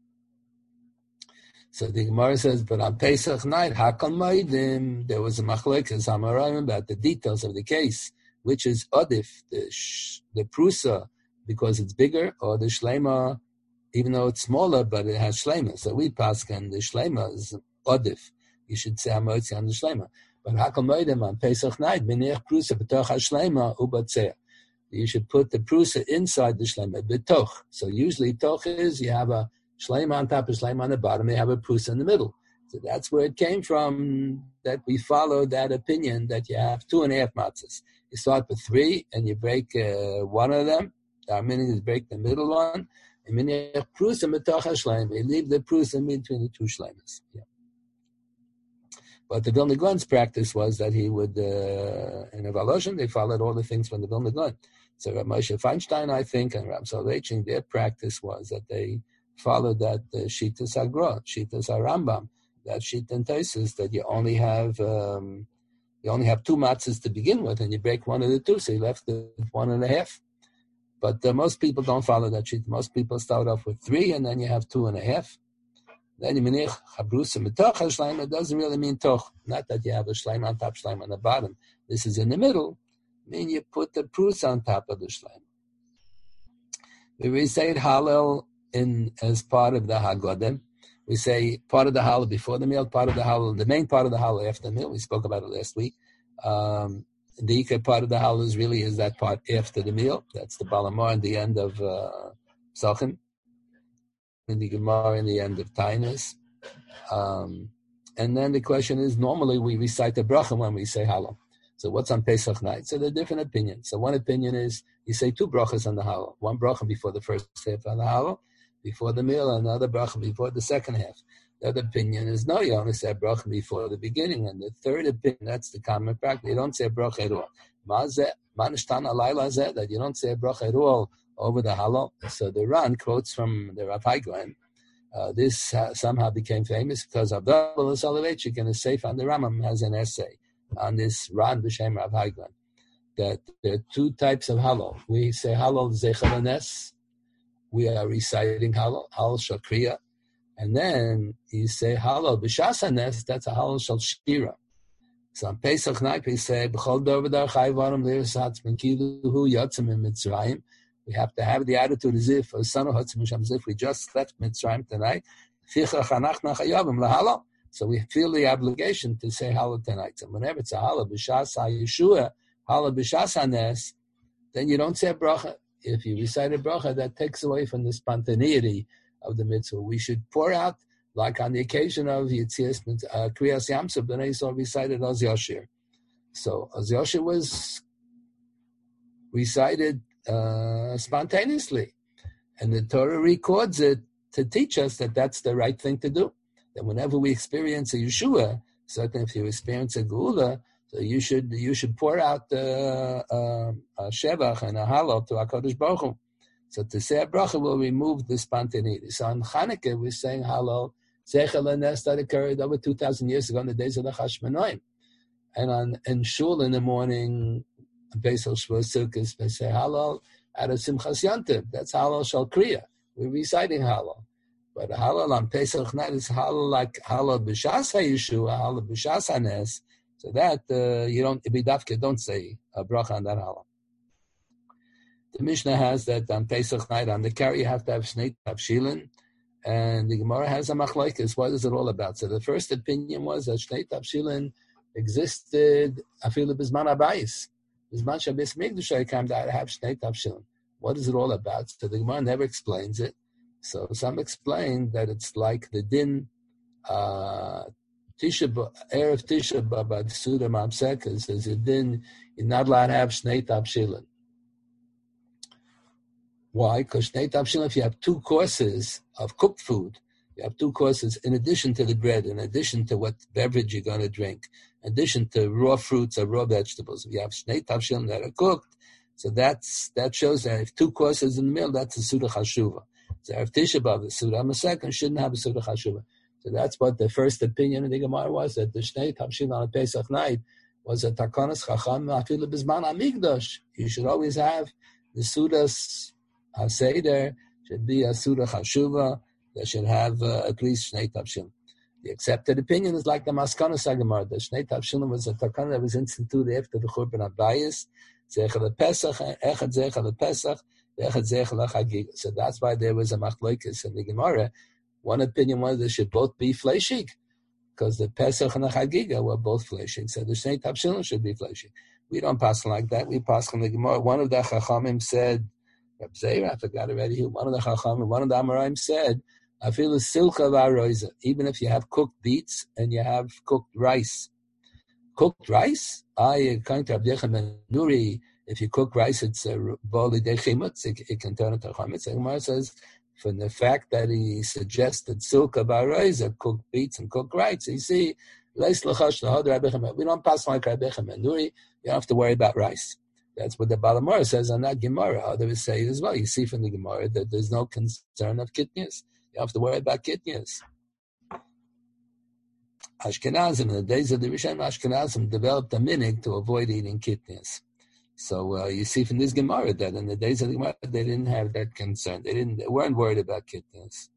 So the Gemara says, but on Pesach night, Hakal Maidim, there was a machlekes Hamarim about the details of the case, which is Odif, the Prusa, because it's bigger, or the Shlema, even though it's smaller, but it has Shlema. So we paskin, the Shlema is Odif. You should say Hamotzi on the Shlema. But Hakal Maidim on Pesach night, Minech Prusa, B'toch HaShlema, Ubatzeh. You should put the Prusa inside the Shlema, B'toch. So usually Toch is, you have a Shlema on top, a Shlema on the bottom, you have a Prusa in the middle. So that's where it came from, that we follow that opinion that you have 2.5 matzahs. You start with 3, and you break one of them. Meaning is break the middle one. And Minech Prusa B'toch HaShlema. You leave the Prusa in between the two Shlemas. Yeah. But the Vilna Gaon's practice was that he would, in a Volozhin, they followed all the things from the Vilna Gaon. So Rav Moshe Feinstein, I think, and Rav Soloveitchik, their practice was that they followed that Shitas Agra, Shitas Rambam, that Shita and Taisus, that you only have 2 matzahs to begin with, and you break one of the 2, so you left with 1.5. But most people don't follow that Shita. Most people start off with 3, and then you have 2.5. Then you menich chabrusa mitoch hashleim. It doesn't really mean toch. Not that you have a shleim on top, shleim on the bottom. This is in the middle. I mean, you put the prus on top of the shleim. We say it Hallel as part of the Haggadah. We say part of the Hallel before the meal, part of the Hallel, the main part of the Hallel after the meal. We spoke about it last week. The Ikar part of the Hallel is that part after the meal. That's the Balamar at the end of Psachim. In the Gemara in the end of Tainus. And then the question is, normally we recite the bracha when we say Hallel. So what's on Pesach night? So there are different opinions. So one opinion is you say 2 brachas on the Hallel. One bracha before the first half of the Hallel, before the meal, another bracha before the second half. The other opinion is no, you only say bracha before the beginning. And the third opinion, that's the common practice, you don't say bracha at all. That you don't say bracha at all over the Hallel. So the Ran quotes from the Rav Hai Gaon. This somehow became famous because Abdullah Soloveitchik in a Sefer on the Rambam has an essay on this Ran b'Shem Rav Hai Gaon, that there are 2 types of Hallel. We say Hallel Zeichel Hanes. We are reciting Hallel Shal Kriya. And then you say Hallel B'Shas Hanes, that's a Hallel Shal Shira. So on Pesach night we say B'chol Dover Dar Chai Varam Leir Satz Ben Kiluhu Yotzim in Mitzrayim. We have to have the attitude as if we just left Mitzrayim tonight. So we feel the obligation to say Hallel tonight. So whenever it's a Hallel B'Shas HaYeshua, Hallel B'Shas HaNes, then you don't say a bracha. If you recite a bracha, that takes away from the spontaneity of the mitzvah. We should pour out, like on the occasion of Yitzias Kriyas Yamsuf, the Yisrael recited Oz Yoshir. So Oz Yoshir was recited spontaneously, and the Torah records it to teach us that that's the right thing to do. That whenever we experience a Yeshua, certainly if you experience a Geula, so you should pour out a Shevach and a Hallel to HaKadosh Baruch Hu. So to say a bracha will remove the spontaneity. So on Chanukah we're saying Hallel Zeichel Hanes that occurred over 2,000 years ago in the days of the Chashmonaim, and in Shul in the morning. Beisel Shavuos Sukkos, they say Hallel out of Simchas Yontiv. That's Hallel Shal Kriya. We're reciting Hallel. But Hallel on Pesach night is Hallel like Hallel B'Shas HaYeshua, Hallel B'Shas HaNes. So that you don't, B'Davke, don't say a bracha on that Hallel. The Mishnah has that on Pesach night, on the carry, you have to have Shnei Tavshilin. And the Gemara has a machlokes. What is it all about? So the first opinion was that Shnei Tavshilin existed afilu b'zman habayis. What is it all about? So the Gemara never explains it. So some explain that it's like the din Erev Tisha B'Av Suda Mamseka says the din you're not allowed to have Shnei Tavshilin. Why? Because Shnei Tavshilin, if you have 2 courses of cooked food, You have 2 courses in addition to the bread, in addition to what beverage you're going to drink, in addition to raw fruits or raw vegetables. We have shnei tavshilin that are cooked. So that shows that if 2 courses in the meal, that's a Suda Chashuva. So if Tisha B'Av, the Suda HaMasechet shouldn't have a Suda Chashuva. So that's what the first opinion of the Gemara was, that the shnei tavshilin on a Pesach night was a Takanas Chacham Afilu B'Zman HaMikdash. You should always have the Sudas HaSeder, should be a Suda Chashuva, that should have at least Shnei Tavshilin. The accepted opinion is like the Maskanos HaGemara. The Shnei Tavshilin was a takana that was instituted after the Churban HaBayis, Zeichel HaPesach, Echad Zeichel HaPesach, Echad Zeichel HaChagigah. So that's why there was a Machlokes in the Gemara. One opinion was they should both be fleshig, because the Pesach and the Chagigah were both fleshig. So the Shnei Tavshilin should be fleshig. We don't pass like that. We pass on the Gemara. One of the Chachamim said, Reb Zeira, I forgot already, one of the Chachamim, one of the Amoraim said, I feel a silka v'aroiza, even if you have cooked beets and you have cooked rice. Cooked rice? According to Rabbi Yechon ben Nuri, if you cook rice, it's a boli de chimutz, it can turn into chametz. The Gemara says, from the fact that he suggested silka v'aroiza, cooked beets and cooked rice, you see, we don't pass like Rabbi Yechon ben Nuri, you don't have to worry about rice. That's what the Balamora says on that Gemara. Others say it as well. You see from the Gemara that there's no concern of kitnias. You have to worry about kitnias. Ashkenazim, in the days of the Rishonim, Ashkenazim developed a minig to avoid eating kitnias. So you see from this Gemara that in the days of the Gemara, they didn't have that concern. They weren't worried about kitnias.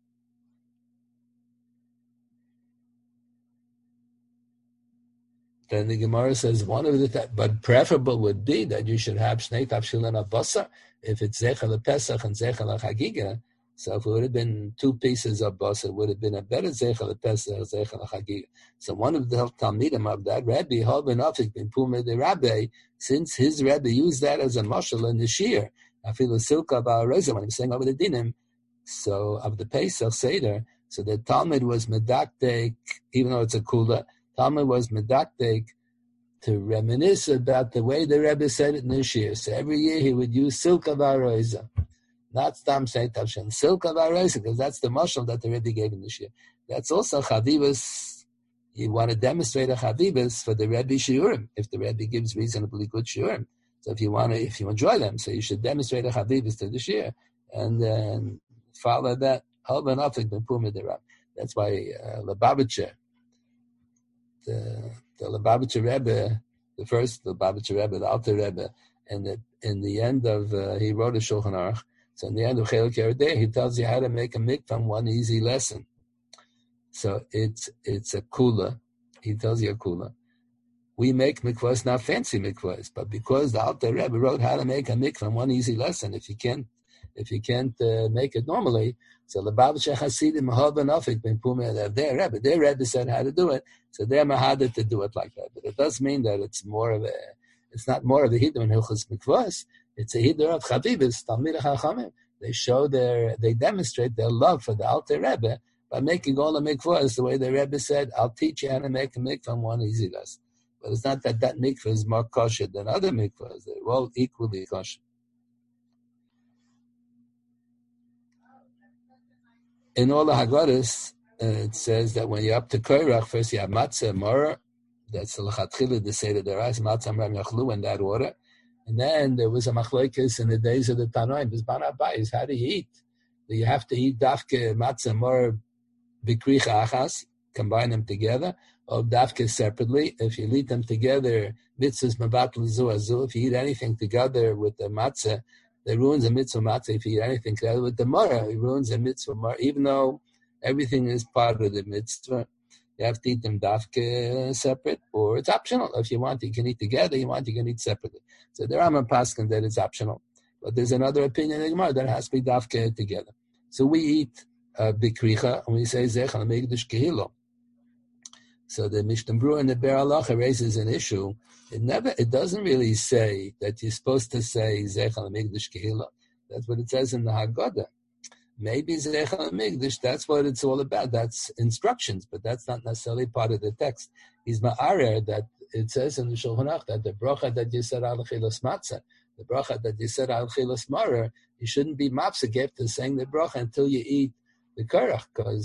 Then the Gemara says but preferable would be that you should have Shnei Tavshilin Basar if it's Zechel Pesach and Zechel Chagigah. So if it would have been 2 pieces of basar, it would have been a better Zechel Pesach, Zechel Chagigah. So one of the Talmidim of that Rebbe, Hol ben Afik ben Puma the Rabbi, since his Rebbe used that as a mashal in the Shir, I feel a silka ba'aroza when he was saying over the dinim, so of the Pesach Seder, so the Talmud was medaktek, even though it's a kula, Talmud was medaktek to reminisce about the way the Rebbe said it in the Shir. So every year he would use silka v'aroiza, not stam shnei tavshilin, silka v'aroiza, because that's the mashal that the Rebbe gave in the Shir. That's also chavivas. You want to demonstrate a chavivas for the Rebbe shiurim, if the Rebbe gives reasonably good shiurim. So if you enjoy them, so you should demonstrate a chavivas to the Shir, and then follow that. That's why Lubavitcher, the Lubavitcher Rebbe, the first Lubavitcher Rebbe, the Alter Rebbe, and in the end of, he wrote a Shulchan Aruch, so in the end of Chelik Yeridei, he tells you how to make a mikvah, one easy lesson. So it's a kula. He tells you a kula. We make mikvahs, not fancy mikvahs, but because the Alter Rebbe wrote how to make a mikvah, one easy lesson, if you can't make it normally, so the Lubavitcher Hasidim Mahal ben Afik ben Puma, their Rebbe said how to do it, so they're mahaded to do it like that. But it does mean that it's not more of a hiddur in Hilchos Mikvahs, it's a hiddur of Chavivas, Talmidei Chachamim. They demonstrate their love for the Alter Rebbe by making all the mikvahs the way the Rebbe said, I'll teach you how to make a mikvah one easy lesson. But it's not that mikvah is more kosher than other mikvahs, they're all equally kosher. In all the Haggadahs, it says that when you're up to Korach, first you have matzah, morah, that's the lechatchila, the Seder Derais, matzah, amram, yachlu, in that order. And then there was a machlokes in the days of the Tanoim, B'zman HaBayis, how do you eat? Do you have to eat dafke, matzah, morah, b'kricha achas, combine them together, or dafke separately? If you eat them together, mitzvahs mabatl zu azu, if you eat anything together with the matzah, that ruins the mitzvah matzah. If you eat anything together with the marah, it ruins the mitzvah marah. Even though everything is part of the mitzvah, you have to eat them dafke separate, or it's optional. If you want, you can eat together. You can eat separately. So there are paskin that it's optional. But there's another opinion in the Gemara that has to be dafke together. So we eat bikricha, and we say zechal megdush kehilo. So the Mishnah Berurah and the Ber Halacha raises an issue. It doesn't really say that you're supposed to say Zechal Migdash Kehila. That's what it says in the Haggadah. Maybe Zechal Migdash, that's what it's all about. That's instructions, but that's not necessarily part of the text. He's ma'arer that it says in the Shulchan Aruch that the bracha that you said al chilas matzah, the bracha that you said al chilas maror, you shouldn't be mapsik after saying the bracha until you eat the karach, because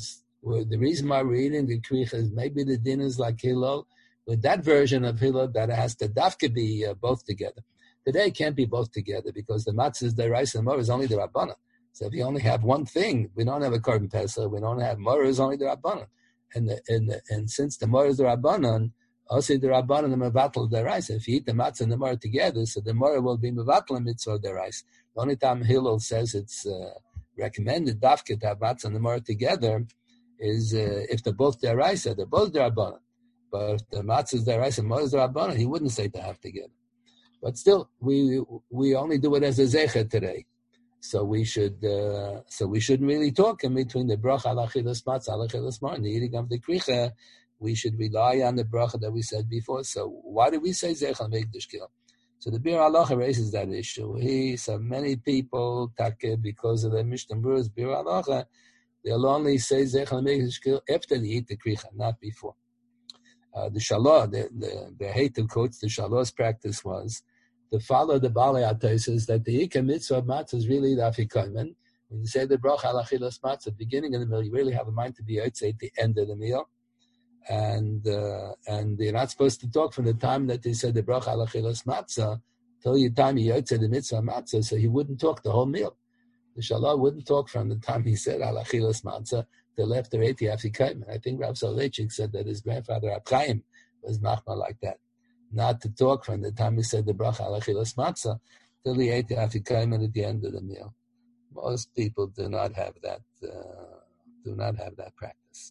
The reason why we're eating the kricha is maybe the din is like Hillel, with that version of Hillel that it has to dafka be both together. Today it can't be both together because the matzah is the rice and the morah is only the rabbanan. So if you only have one thing, we don't have a korban pesach, we don't have morah is only the rabbanan. And since the morah is the rabbanan, also the rabbanan and mevatel the rice. If you eat the matzah and the morah together, so the morah will be mevatel mitzvah the rice. The only time Hillel says it's recommended dafka to have matzah and the morah together is if they're both the rice, they're both the rabbanan. But if the matzah is the rice and morah is the rabbanan, he wouldn't say to have together. But still, we only do it as a zecher today, so we shouldn't really talk in between the bracha al achilas matzah, al achilas morah, and the eating of the kricha. We should rely on the bracha that we said before. So why do we say zecher meikdash kil? So the Bir Halacha raises that issue. So many people because of the Mishnah Berurah's Bir Halacha, they'll only say zecher meikdash kil after they eat the kricha, not before. The Shalah, the Heitel quotes the Shalah's practice was to follow the Balei HaTosfos that the Ikar mitzvah of matzah is really the afikomen. When you say the bracha al achilas matzah, beginning of the meal, you really have a mind to be yotzei at the end of the meal, and you're not supposed to talk from the time that they said the bracha al achilas matzah till the time you yotzei the mitzvah matzah. So he wouldn't talk the whole meal. The Shalah wouldn't talk from the time he said al achilas matzah till after 80 afikomen. I think Rav Soloveitchik said that his grandfather Rab Chaim was machma like that. Not to talk from the time he said the bracha al achilas matzah till he ate the afikomen at the end of the meal. Most people do not have that. Practice.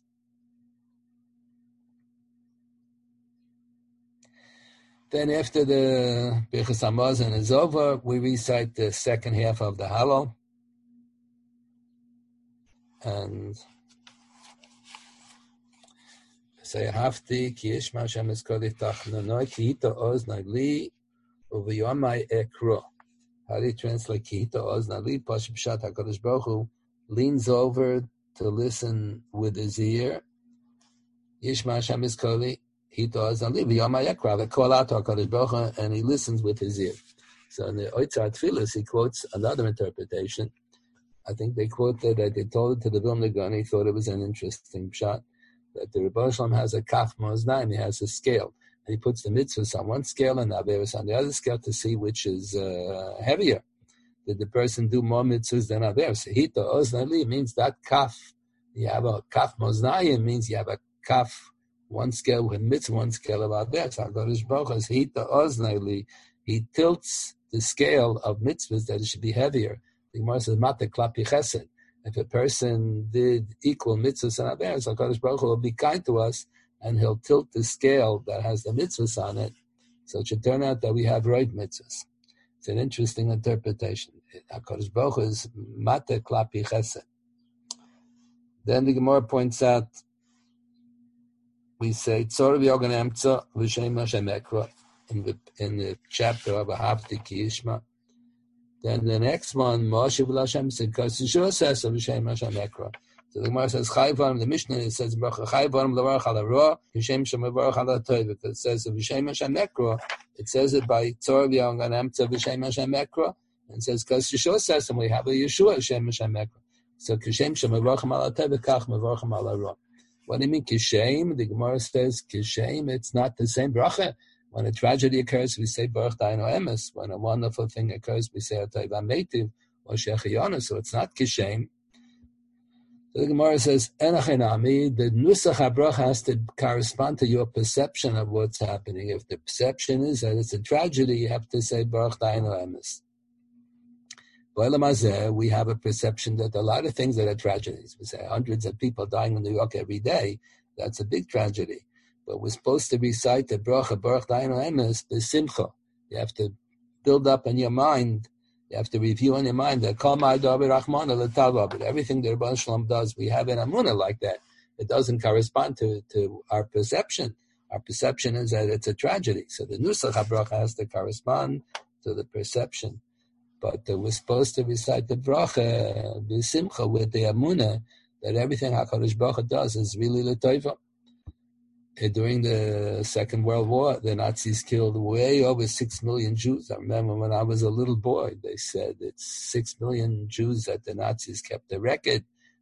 Then after the Birchas Hamazon is over, we recite the second half of the Hallel, and say hafti ki yishma Hashem eskodich tachnanoi ki hita oznai li uviyomai ekro. How do you translate ki hita oznai li? Pashup Pshat HaKadosh Baruch Hu leans over to listen with his ear. Yishma Hashem eskodich hita oznai li uviyomai ekro. They call out to HaKadosh Baruch Hu and he listens with his ear. So in the Oitzar Tfilos he quotes another interpretation. I think they quoted that they told it to the Vilna Gaon. He thought it was an interesting pshat. That the Rebbe Shalom has a kaf moznaim, he has a scale. And he puts the mitzvahs on one scale and the averos on the other scale to see which is heavier. Did the person do more mitzvahs than averos? Hita oznali means that kaf. You have a kaf moznaim means you have a kaf, one scale with mitzvah, one scale of averos. HaKadosh Baruch Hu hita oznali. He tilts the scale of mitzvahs that it should be heavier. The Gemara says, Mata klapi chesed. If a person did equal mitzvahs and averos, HaKadosh Baruch Hu will be kind to us, and he'll tilt the scale that has the mitzvahs on it, so it should turn out that we have right mitzvahs. It's an interesting interpretation. HaKadosh Baruch Hu is mata klapi chesed. Then the Gemara points out, we say, Tzor v'yogan emtza v'shem Hashem ekra, in the chapter of Ahavti ki yishma. Then the next one, Moshe Hashem said, because Yeshua says of Hashem Hashem Ekra. So the Gemara says, Chayvarim, the Mishnah, it says, Chayvarim levarach ala roh, Hashem Shem levarach ala tov. Because it says of Hashem Hashem Ekra, it says it by Tzor v'yogan emtza v'shem Hashem Ekra. And it says, because Yeshua says, and we have a Yeshua Hashem Hashem Ekra. So Hashem Shem levarach ala tov, v'kach levarach ala roh. What do you mean, Kishem? The Gemara says, Kishem, it's not the same bracha. When a tragedy occurs, we say Baruch Dainu Emes. When a wonderful thing occurs, we say Atay V'Meitiv or Shechiyonu. So it's not Kishem. So the Gemara says, Enachinami, the Nusach HaBracha has to correspond to your perception of what's happening. If the perception is that it's a tragedy, you have to say Baruch Dainu Emes. We have a perception that a lot of things that are tragedies. We say hundreds of people dying in New York every day. That's a big tragedy. But we're supposed to recite the bracha, Baruch Dainu Emes, b'simcha. You have to build up in your mind, you have to review in your mind that Kol Ma'adav B'Rachmana L'Tava. But everything the Rebbe Shalom does, we have in Amunah like that. It doesn't correspond to our perception. Our perception is that it's a tragedy. So the Nusach HaBracha has to correspond to the perception. But we're supposed to recite the bracha, b'simcha, with the Amunah, that everything HaKadosh Baruch Hu does is really L'Tova. During the Second World War, the Nazis killed way over 6 million Jews. I remember when I was a little boy, they said it's 6 million Jews that the Nazis kept the record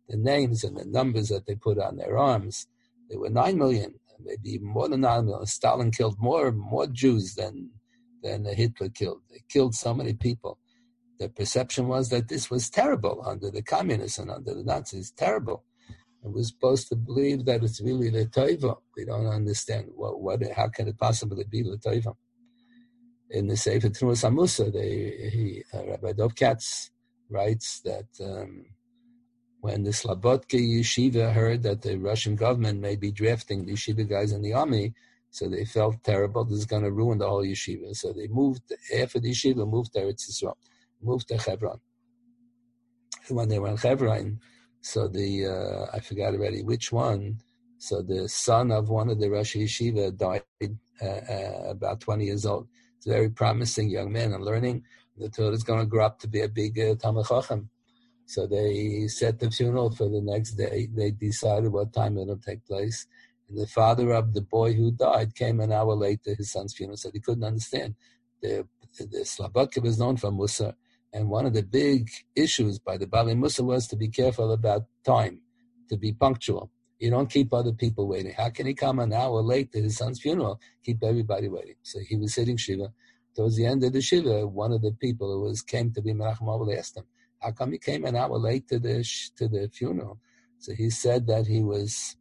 the names and the numbers that they put on their arms. There were 9 million, maybe even more than 9 million. Stalin killed more Jews than Hitler killed. They killed so many people. The perception was that this was terrible under the communists and under the Nazis. Terrible. And we're supposed to believe that it's really L'Tova. We don't understand how can it possibly be L'Tova. In the Sefer Tnuas HaMusa, Rabbi Dov Katz writes that when the Slobodka Yeshiva heard that the Russian government may be drafting the yeshiva guys in the army, so they felt terrible. This is going to ruin the whole yeshiva. So they moved, half of the yeshiva moved to Eretz Yisrael, moved to Hebron. And when they were in Hebron, so I forgot already which one, so the son of one of the Rosh Yeshiva died about 20 years old. It's a very promising young man and learning. The Torah is going to grow up to be a big Talmid Chacham. So they set the funeral for the next day. They decided what time it'll take place. And the father of the boy who died came an hour late to his son's funeral, so he couldn't understand. The Slobodka was known for Musa, and one of the big issues by the Bali Musa was to be careful about time, to be punctual. You don't keep other people waiting. How can he come an hour late to his son's funeral? Keep everybody waiting. So he was sitting Shiva. Towards the end of the Shiva, one of the people who came to be Menachem Avil asked him, how come he came an hour late to the funeral? So he said that he was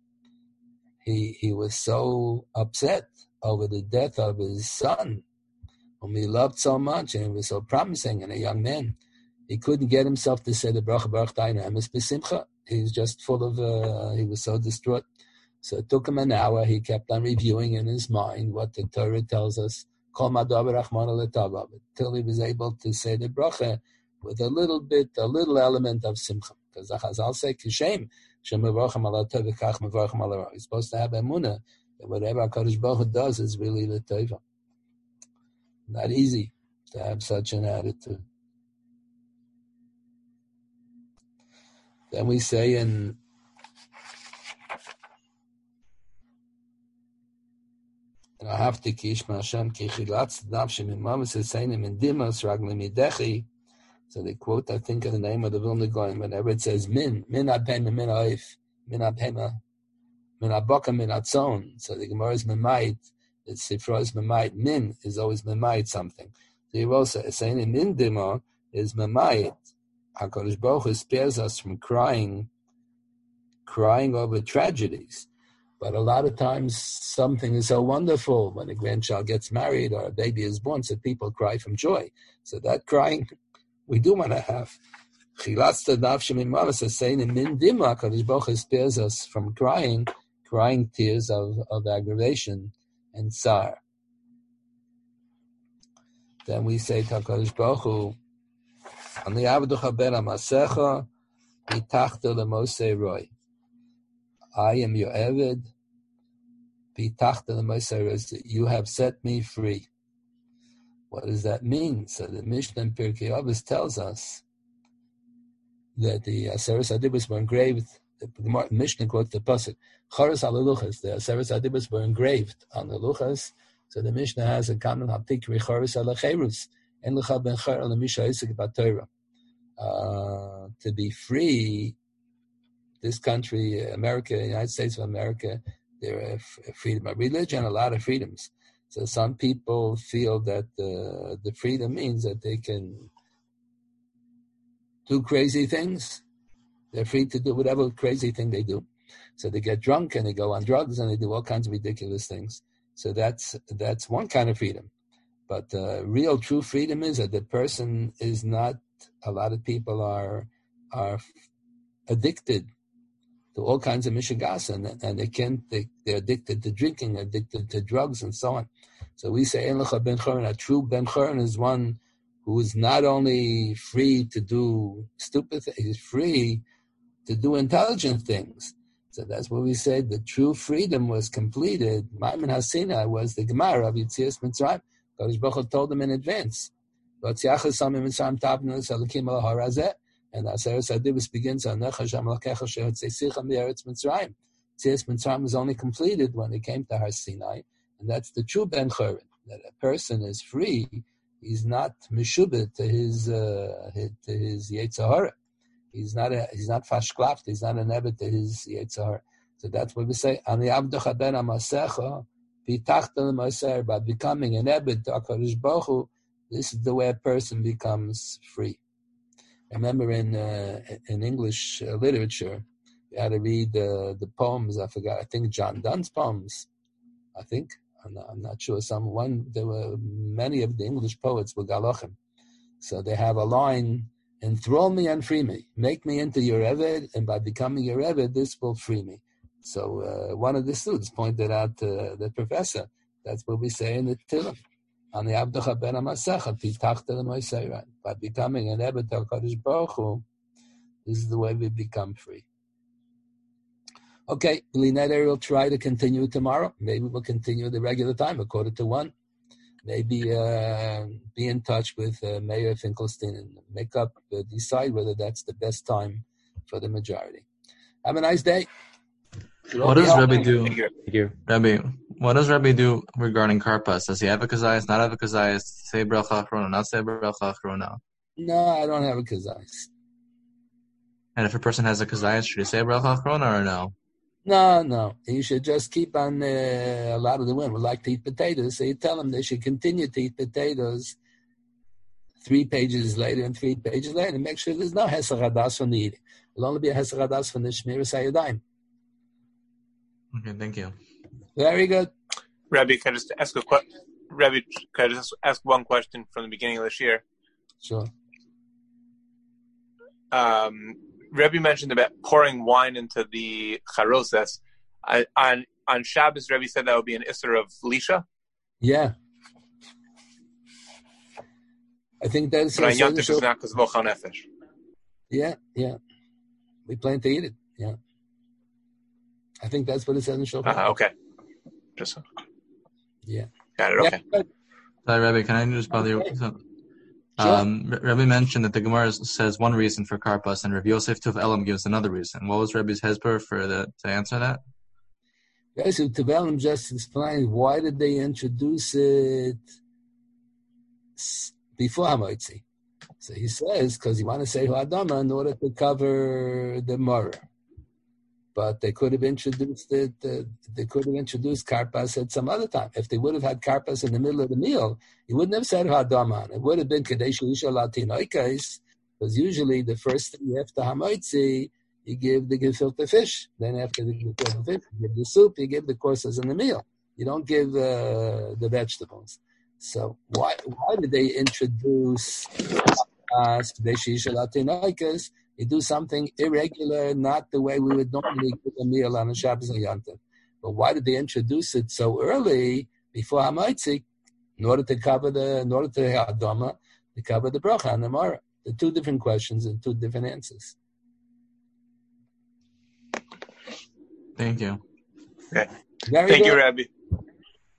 so upset over the death of his son, whom he loved so much, and he was so promising and a young man. He couldn't get himself to say the bracha Baruch Dainu Emes B'Simcha. He was just full of, he was so distraught. So it took him an hour. He kept on reviewing in his mind what the Torah tells us, Kol Madav Rachmana L'Tava, until he was able to say the bracha with a little element of simcha. Because the Chazal say, Kishem, Shemevarchem ala tov v'kach mevarchem ala ra. He's supposed to have emunah that whatever HaKadosh Baruch Hu does is really l'tova. Not easy to have such an attitude. Then we say in Ahavti Ishma Hashem ki chilatz nafshe mimavis eseinim in dimas raglim yidechi. So they quote, I think, in the name of the Vilna Gaon, whenever it says min adpema, min oif, min adpema, min aboka, min atzon. So the Gemara is memait, the Sifra is memait, min is always memait something. So you also saying in min dima is memait. HaKadosh Baruch Hu spares us from crying over tragedies. But a lot of times something is so wonderful when a grandchild gets married or a baby is born, so people cry from joy. So that crying we do want to have. Chilatz nafshe mimavis is saying in min dima, HaKadosh Baruch Hu spares us from crying tears of aggravation and tsar. Then we say to HaKadosh Baruch Hu, Ani avducha ben hamasecha, pitachta lemosei roi. I am your Eved, pitachta lemosei roi. You have set me free. What does that mean? So the Mishnah in Pirkei Avos tells us that the Aseres Adibos were engraved. The Mishnah quotes the pasuk Choros al Luchas. The Aseres Adibos were engraved on the Luchas. So the Mishnah has a common haptikri Choros al Cherus en Lucha ben Chor al Misha Isik Batorah. To be free, this country, America, United States of America, there are freedom of religion, a lot of freedoms. So some people feel that the freedom means that they can do crazy things. They're free to do whatever crazy thing they do. So they get drunk and they go on drugs and they do all kinds of ridiculous things. So that's one kind of freedom. But real true freedom is that the person is not, a lot of people are addicted to all kinds of mishigas, and they're addicted to drinking, addicted to drugs, and so on. So we say, Ein lecha ben chorin. A true ben chorin is one who is not only free to do stupid things, he's free to do intelligent things. So that's what we say. The true freedom was completed. Ma'amin Hasina was the Gemara of Yitzias Mitzrayim. Kadosh Baruch Hu told them in advance. And the Aseres Adibos begins on Yitzias Mitzrayim was only completed when they came to Har Sinai, and that's the true Ben Chorin, that a person is free. He's not meshubed to his Yetzer Hara. He's not fashklaft. He's not an ebed to his Yetzirah. So that's what we say. Ani abducha ben amasecha pitachta l'maser. By becoming an ebed to HaKadosh Baruch Hu, this is the way a person becomes free. I remember in English literature, you had to read the poems. I forgot. I think John Donne's poems. I think I'm not sure. There were many of the English poets were Galachim. So they have a line: enthrall me and free me, make me into your eved, and by becoming your eved, this will free me. So one of the students pointed out to the professor, that's what we say in the Tehillim. On the Abducha ben Amasecha, pitachta l'moiseiran. By becoming an eved to HaKadosh Baruch Hu, this is the way we become free. Okay, Lineder will try to continue tomorrow. Maybe we'll continue the regular time, 1:45. Maybe be in touch with Mayor Finkelstein and decide whether that's the best time for the majority. Have a nice day. What does Rebbe do? Thank you. Rebbe, what does Rebbe do regarding karpas? Does he have a kazayas, not have a kazayas, say bracha achrona, not say bracha achrona? No, I don't have a kazayas. And if a person has a kazayas, should he say bracha achrona or no? No. You should just keep on a lot of the women would like to eat potatoes, so you tell them they should continue to eat potatoes 3 pages later and 3 pages later, and make sure there's no hesach hadas from the eating. It'll only be a hesach hadas from the shmiras hayadayim. Okay, thank you. Very good. Rabbi, can I just ask ask one question from the beginning of this year? Sure. Rebbe mentioned about pouring wine into the charoses. On Shabbos, Rebbe said that would be an isser of lisha. Yeah. I think that's... But on Yom Tov, it's not because of ochal nefesh. Yeah. We plan to eat it, yeah. I think that's what it says in Shulchan. Okay. Just yeah. Got it, okay. Yeah. Sorry, Rebbe, can I just bother you? Sure. Rebbe mentioned that the Gemara says one reason for karpas, and Rabbi Yosef Tuv Elam gives another reason. What was Rebbe's hesper to answer that? Yosef Tuv Elam just explained why did they introduce it before Hamoitzi. So he says because you want to say Ha'adama in order to cover the Mara. But they could have introduced it. They could have introduced karpas at some other time. If they would have had karpas in the middle of the meal, he wouldn't have said hadaman. It would have been kadesh lisha latinoikais, because usually the first thing after hamoitzi, you give the gefilte fish. Then after the gefilte fish, you give the soup. You give the courses in the meal. You don't give the vegetables. So why did they introduce kadesh lisha latinoikais? You do something irregular, not the way we would normally give a meal on a Shabbos and Yom Tov. But why did they introduce it so early before Hamaitzik? In order to cover Hadama, to cover the bracha and the Mara. The 2 different questions and 2 different answers. Thank you. Okay. Very Thank good. you, Rabbi.